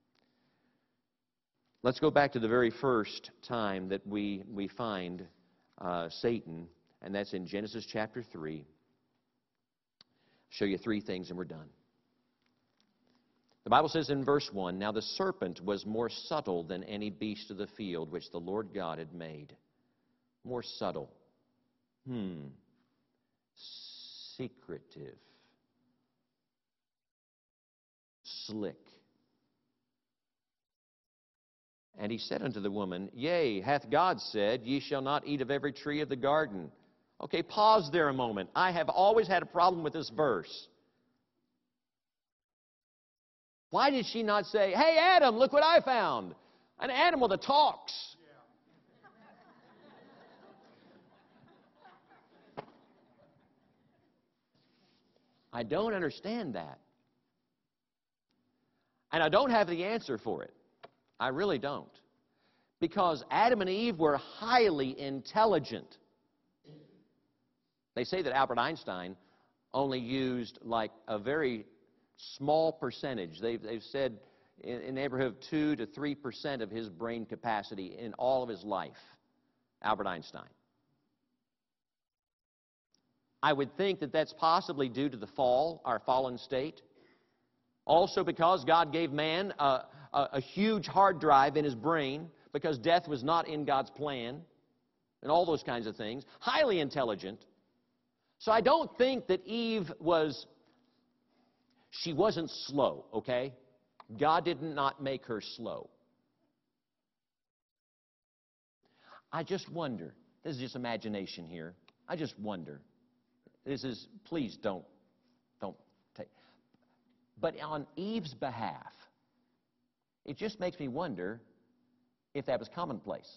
Let's go back to the very first time that we find Satan, and that's in Genesis chapter 3. I'll show you 3 things and we're done. The Bible says in verse 1, "Now the serpent was more subtle than any beast of the field which the Lord God had made." More subtle. Secretive. Slick. And he said unto the woman, "Yea, hath God said, Ye shall not eat of every tree of the garden." Okay, pause there a moment. I have always had a problem with this verse. Why did she not say, "Hey, Adam, look what I found. An animal that talks"? I don't understand that. And I don't have the answer for it. I really don't. Because Adam and Eve were highly intelligent. They say that Albert Einstein only used like a very small percentage. They've said in the neighborhood of 2 to 3% of his brain capacity in all of his life. Albert Einstein. I would think that that's possibly due to the fall, our fallen state. Also because God gave man a huge hard drive in his brain, because death was not in God's plan, and all those kinds of things. Highly intelligent. So I don't think that Eve she wasn't slow, okay? God did not make her slow. I just wonder, this is just imagination here, I just wonder. Please don't take. But on Eve's behalf, it just makes me wonder if that was commonplace.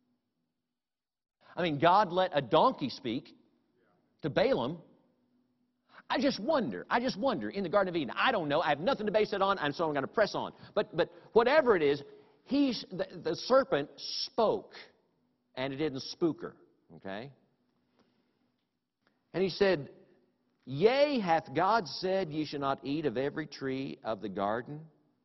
I mean, God let a donkey speak to Balaam. I just wonder in the Garden of Eden. I don't know. I have nothing to base it on, and so I'm going to press on. But whatever it is, the serpent spoke, and it didn't spook her. Okay? And he said, "Yea, hath God said, Ye shall not eat of every tree of the garden?"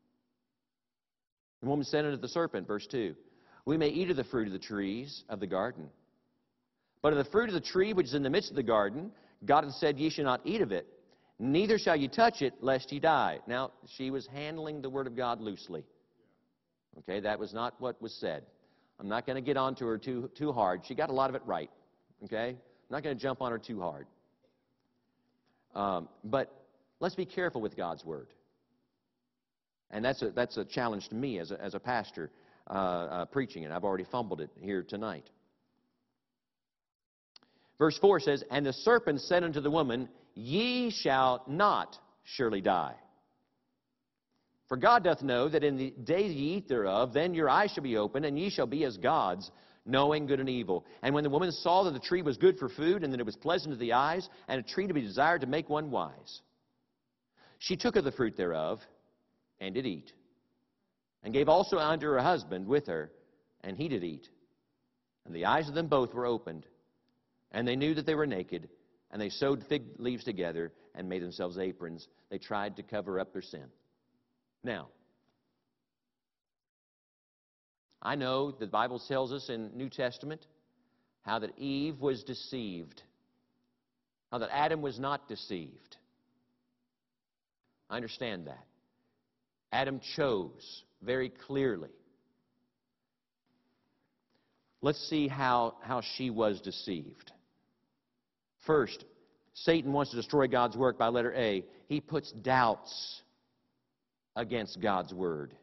The woman said unto the serpent, verse 2, "We may eat of the fruit of the trees of the garden. But of the fruit of the tree which is in the midst of the garden, God hath said, Ye shall not eat of it, neither shall ye touch it, lest ye die." Now, she was handling the Word of God loosely. Okay, that was not what was said. I'm not going to get on to her too hard. She got a lot of it right. Okay? I'm not going to jump on her too hard. But let's be careful with God's Word. And that's a challenge to me as a pastor preaching it. I've already fumbled it here tonight. Verse 4 says, "And the serpent said unto the woman, Ye shall not surely die. For God doth know that in the day ye eat thereof, then your eyes shall be opened, and ye shall be as gods, knowing good and evil. And when the woman saw that the tree was good for food, and that it was pleasant to the eyes, and a tree to be desired to make one wise, she took of the fruit thereof, and did eat, and gave also unto her husband with her, and he did eat. And the eyes of them both were opened, and they knew that they were naked, and they sewed fig leaves together, and made themselves aprons. They tried to cover up their sin." Now, I know the Bible tells us in New Testament how that Eve was deceived, how that Adam was not deceived. I understand that. Adam chose very clearly. Let's see how she was deceived. First, Satan wants to destroy God's work by letter A. He puts doubts against God's Word.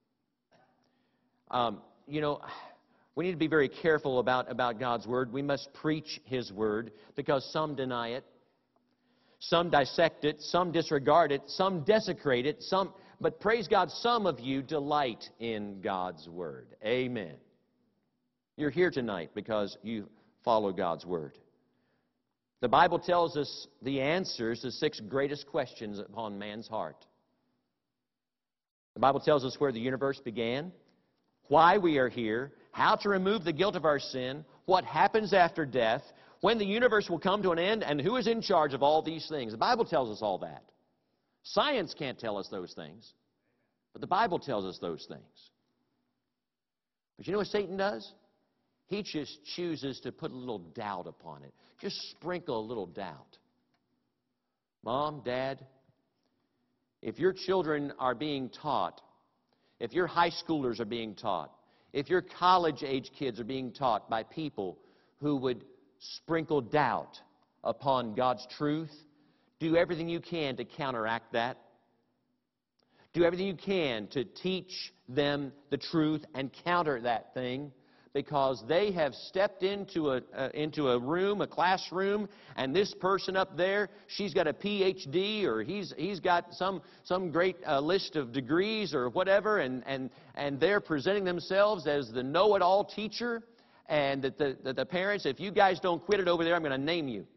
We need to be very careful about God's Word. We must preach His Word because some deny it. Some dissect it. Some disregard it. Some desecrate it. But praise God, some of you delight in God's Word. Amen. You're here tonight because you follow God's Word. The Bible tells us the answers to 6 greatest questions upon man's heart. The Bible tells us where the universe began, why we are here, how to remove the guilt of our sin, what happens after death, when the universe will come to an end, and who is in charge of all these things. The Bible tells us all that. Science can't tell us those things, but the Bible tells us those things. But you know what Satan does? He just chooses to put a little doubt upon it. Just sprinkle a little doubt. Mom, Dad, if your children are being taught, if your high schoolers are being taught, if your college-age kids are being taught by people who would sprinkle doubt upon God's truth, do everything you can to counteract that. Do everything you can to teach them the truth and counter that thing, because they have stepped into a room, a classroom, and this person up there, she's got a PhD or he's got some great list of degrees or whatever, and they're presenting themselves as the know-it-all teacher, and that the parents, if you guys don't quit it over there, I'm going to name you.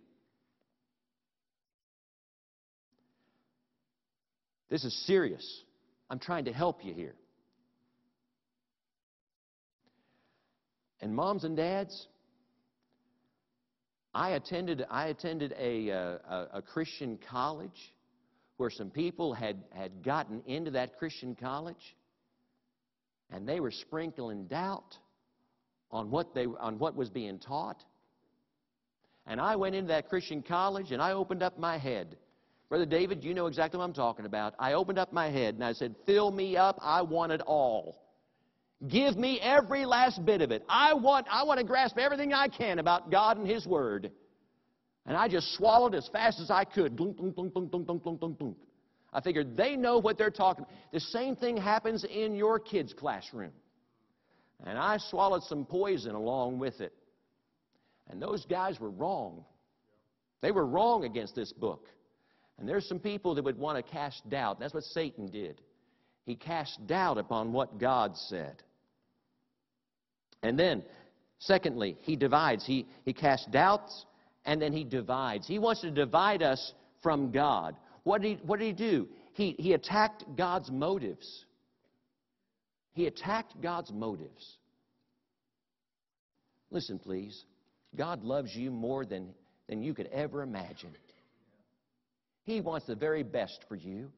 This is serious. I'm trying to help you here. And moms and dads, I attended a Christian college where some people had gotten into that Christian college, and they were sprinkling doubt on what was being taught. And I went into that Christian college and I opened up my head. Brother David, you know exactly what I'm talking about. I opened up my head and I said, "Fill me up. I want it all. Give me every last bit of it. I want to grasp everything I can about God and His Word." And I just swallowed as fast as I could. Blunk, blunk, blunk, blunk, blunk, blunk, blunk, blunk, blunk. I figured they know what they're talking about. The same thing happens in your kids' classroom. And I swallowed some poison along with it. And those guys were wrong. They were wrong against this book. And there's some people that would want to cast doubt. That's what Satan did. He cast doubt upon what God said. And then, secondly, he divides. He casts doubts, and then he divides. He wants to divide us from God. What did he do? He attacked God's motives. He attacked God's motives. Listen, please. God loves you more than you could ever imagine. He wants the very best for you.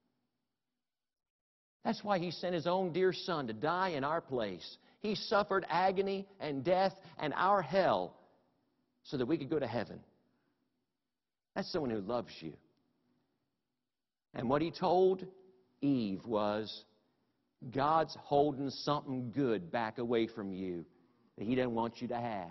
That's why He sent His own dear Son to die in our place. He suffered agony and death and our hell so that we could go to heaven. That's someone who loves you. And what He told Eve was, God's holding something good back away from you that He doesn't want you to have.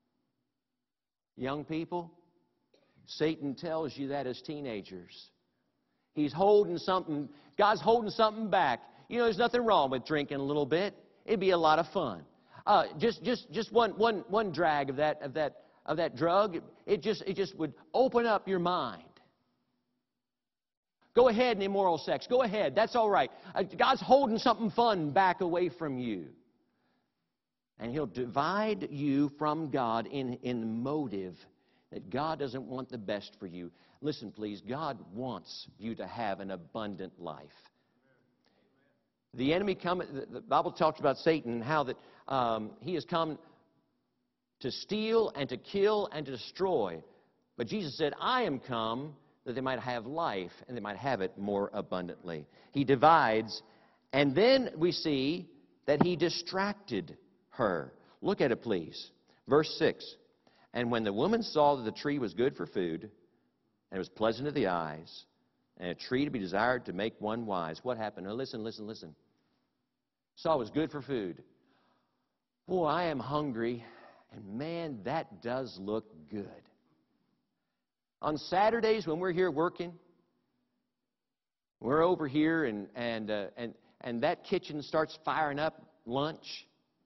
Young people, Satan tells you that as teenagers. He's holding something, God's holding something back. You know, there's nothing wrong with drinking a little bit. It'd be a lot of fun. Just one drag of that drug, it just would open up your mind. Go ahead in immoral sex. Go ahead. That's all right. God's holding something fun back away from you. And He'll divide you from God in motive that God doesn't want the best for you. Listen, please, God wants you to have an abundant life. The enemy the Bible talks about Satan and how that he has come to steal and to kill and to destroy. But Jesus said, "I am come that they might have life and they might have it more abundantly." He divides, and then we see that he distracted her. Look at it, please. Verse 6. And when the woman saw that the tree was good for food, and it was pleasant to the eyes, and a tree to be desired to make one wise, what happened? Now listen. Saw it was good for food. Boy, I am hungry, and man, that does look good. On Saturdays when we're here working, we're over here and that kitchen starts firing up lunch.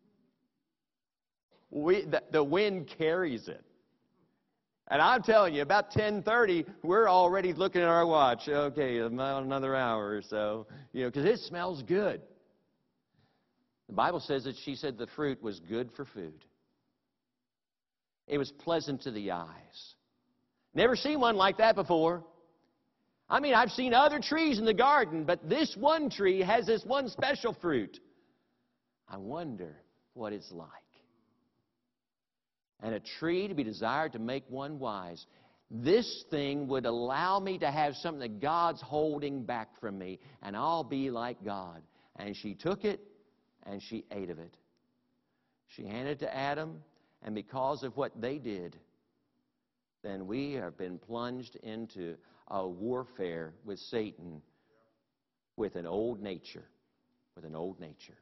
The wind carries it. And I'm telling you, about 10:30, we're already looking at our watch. Okay, about another hour or so, because it smells good. The Bible says that she said the fruit was good for food. It was pleasant to the eyes. Never seen one like that before. I mean, I've seen other trees in the garden, but this one tree has this one special fruit. I wonder what it's like. And a tree to be desired to make one wise. This thing would allow me to have something that God's holding back from me, and I'll be like God. And she took it, and she ate of it. She handed it to Adam, and because of what they did, then we have been plunged into a warfare with Satan, with an old nature. With an old nature.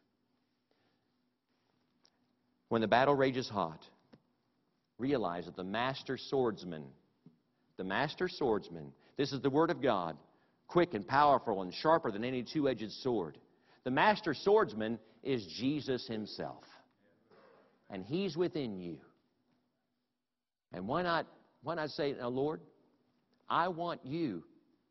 When the battle rages hot, realize that the master swordsman, this is the Word of God, quick and powerful and sharper than any two-edged sword. The master swordsman is Jesus Himself. And He's within you. And why not say, now, Lord, I want you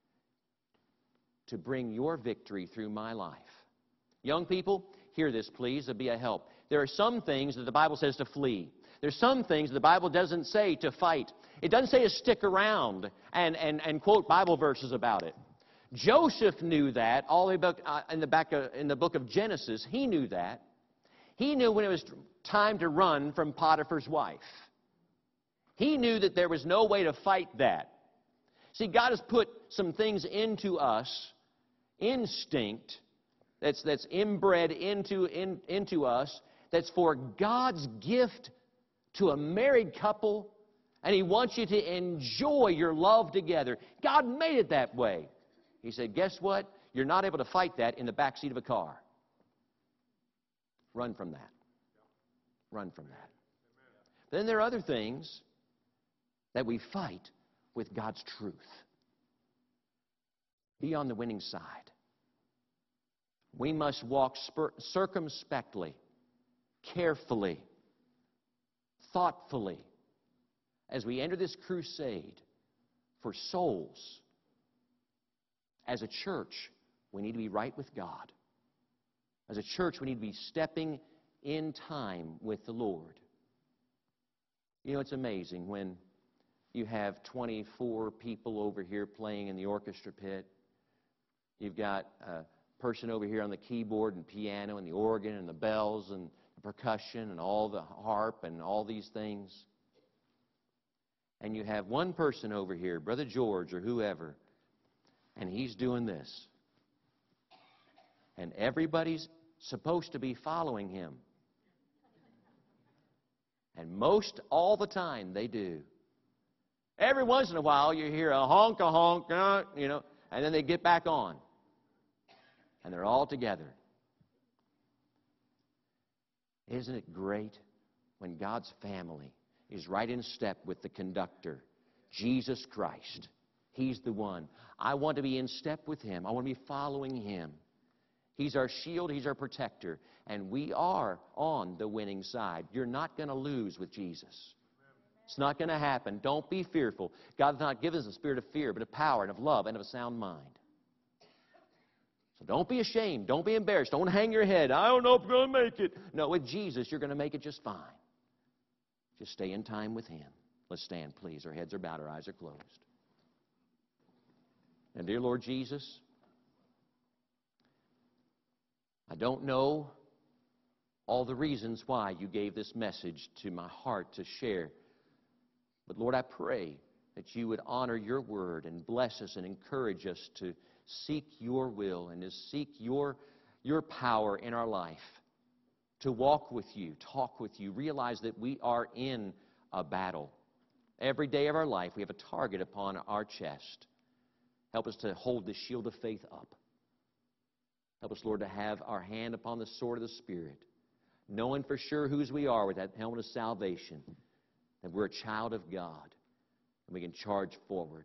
to bring your victory through my life. Young people, hear this, please. It'll be a help. There are some things that the Bible says to flee. There's some things that the Bible doesn't say to fight. It doesn't say to stick around and quote Bible verses about it. Joseph knew that all the way back in the book of Genesis. He knew that. He knew when it was time to run from Potiphar's wife. He knew that there was no way to fight that. See, God has put some things into us, instinct, that's inbred into us, that's for God's gift to a married couple, and He wants you to enjoy your love together. God made it that way. He said, guess what? You're not able to fight that in the back seat of a car. Run from that. Run from that. Then there are other things that we fight with God's truth. Be on the winning side. We must walk circumspectly, carefully, thoughtfully, as we enter this crusade for souls. As a church, we need to be right with God. As a church, we need to be stepping in time with the Lord. You know, it's amazing when you have 24 people over here playing in the orchestra pit. You've got a person over here on the keyboard and piano and the organ and the bells and the percussion and all the harp and all these things. And you have one person over here, Brother George or whoever, and he's doing this. And everybody's supposed to be following him. And most all the time they do. Every once in a while you hear a honk, and then they get back on. And they're all together. Isn't it great when God's family is right in step with the conductor, Jesus Christ? He's the one. I want to be in step with Him. I want to be following Him. He's our shield. He's our protector. And we are on the winning side. You're not going to lose with Jesus. It's not going to happen. Don't be fearful. God has not given us a spirit of fear, but of power and of love and of a sound mind. So don't be ashamed. Don't be embarrassed. Don't hang your head. I don't know if I'm going to make it. No, with Jesus, you're going to make it just fine. Just stay in time with Him. Let's stand, please. Our heads are bowed. Our eyes are closed. And dear Lord Jesus, I don't know all the reasons why you gave this message to my heart to share. But Lord, I pray that you would honor your word and bless us and encourage us to seek your will and to seek your power in our life, to walk with you, talk with you, realize that we are in a battle. Every day of our life, we have a target upon our chest. Help us to hold the shield of faith up. Help us, Lord, to have our hand upon the sword of the Spirit, knowing for sure whose we are with that helmet of salvation, that we're a child of God, and we can charge forward.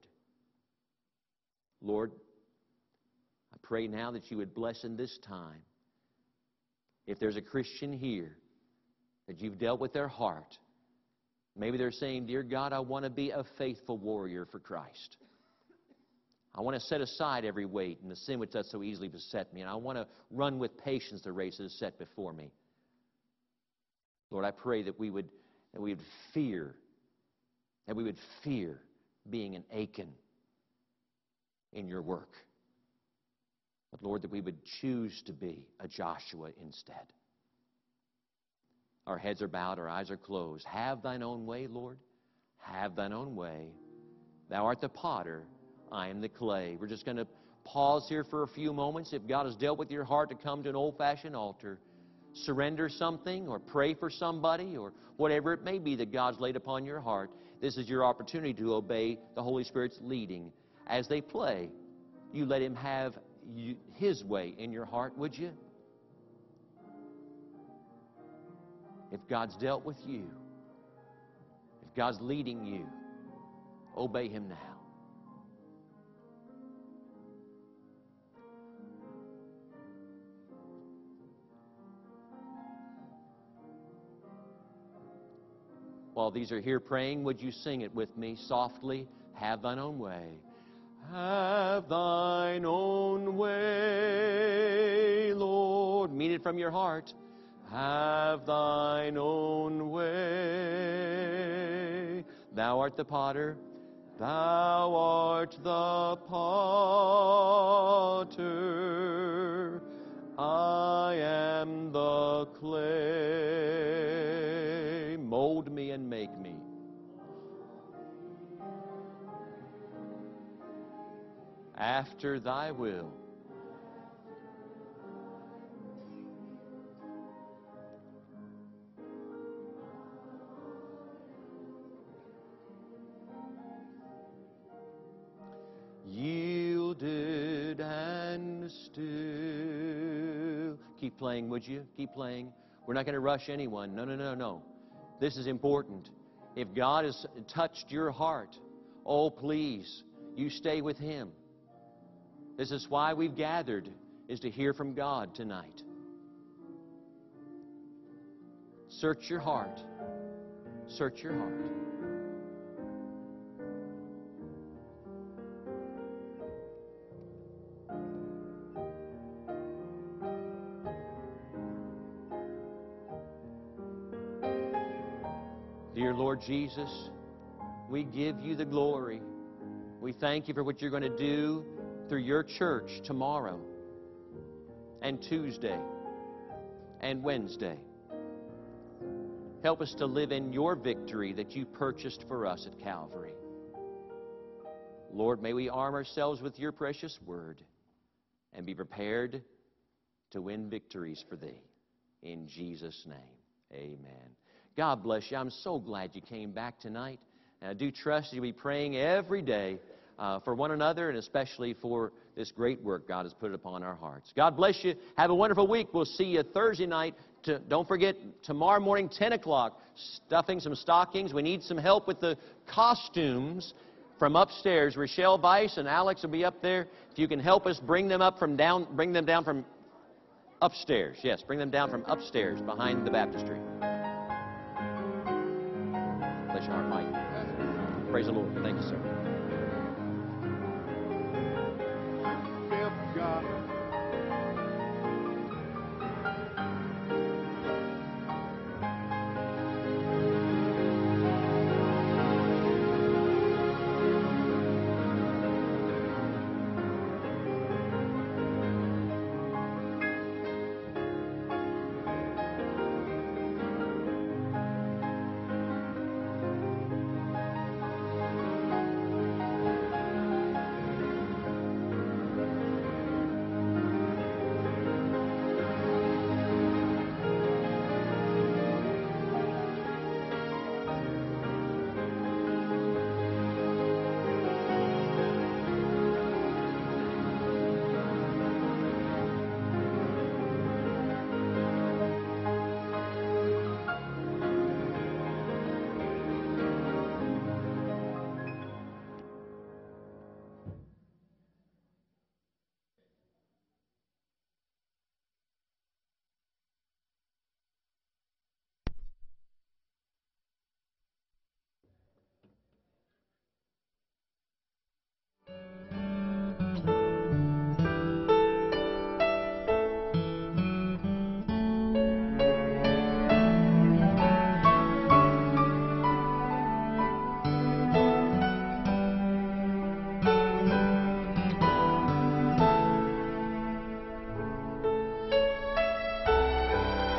Lord, I pray now that you would bless in this time. If there's a Christian here that you've dealt with their heart, maybe they're saying, Dear God, I want to be a faithful warrior for Christ. I want to set aside every weight and the sin which does so easily beset me, and I want to run with patience the race that is set before me. Lord, I pray that we would fear being an Achan in your work. But Lord, that we would choose to be a Joshua instead. Our heads are bowed, our eyes are closed. Have thine own way, Lord. Have thine own way. Thou art the potter, I am the clay. We're just going to pause here for a few moments. If God has dealt with your heart to come to an old-fashioned altar, surrender something or pray for somebody or whatever it may be that God's laid upon your heart, this is your opportunity to obey the Holy Spirit's leading. As they play, you let Him have His way in your heart, would you? If God's dealt with you, if God's leading you, obey Him now. While these are here praying, would you sing it with me softly? Have thine own way. Have thine own way, Lord. Mean it from your heart. Have thine own way. Thou art the potter. Thou art the potter. I am the clay. Mold me and make me. After thy will. Yielded and still. Keep playing, would you? Keep playing. We're not going to rush anyone. No, no, no, no. This is important. If God has touched your heart, oh, please, you stay with Him. This is why we've gathered, is to hear from God tonight. Search your heart. Search your heart. Dear Lord Jesus, we give you the glory. We thank you for what you're going to do through your church tomorrow and Tuesday and Wednesday. Help us to live in your victory that you purchased for us at Calvary. Lord, may we arm ourselves with your precious word and be prepared to win victories for thee. In Jesus' name, amen. God bless you. I'm so glad you came back tonight. And I do trust you'll be praying every day for one another and especially for this great work God has put upon our hearts. God bless you. Have a wonderful week. We'll see you Thursday night. Don't forget, tomorrow morning, 10 o'clock, stuffing some stockings. We need some help with the costumes from upstairs. Rochelle Weiss and Alex will be up there. If you can help us bring them down from upstairs. Yes, bring them down from upstairs behind the baptistry. Bless your heart, Mike. Praise the Lord. Thank you, sir.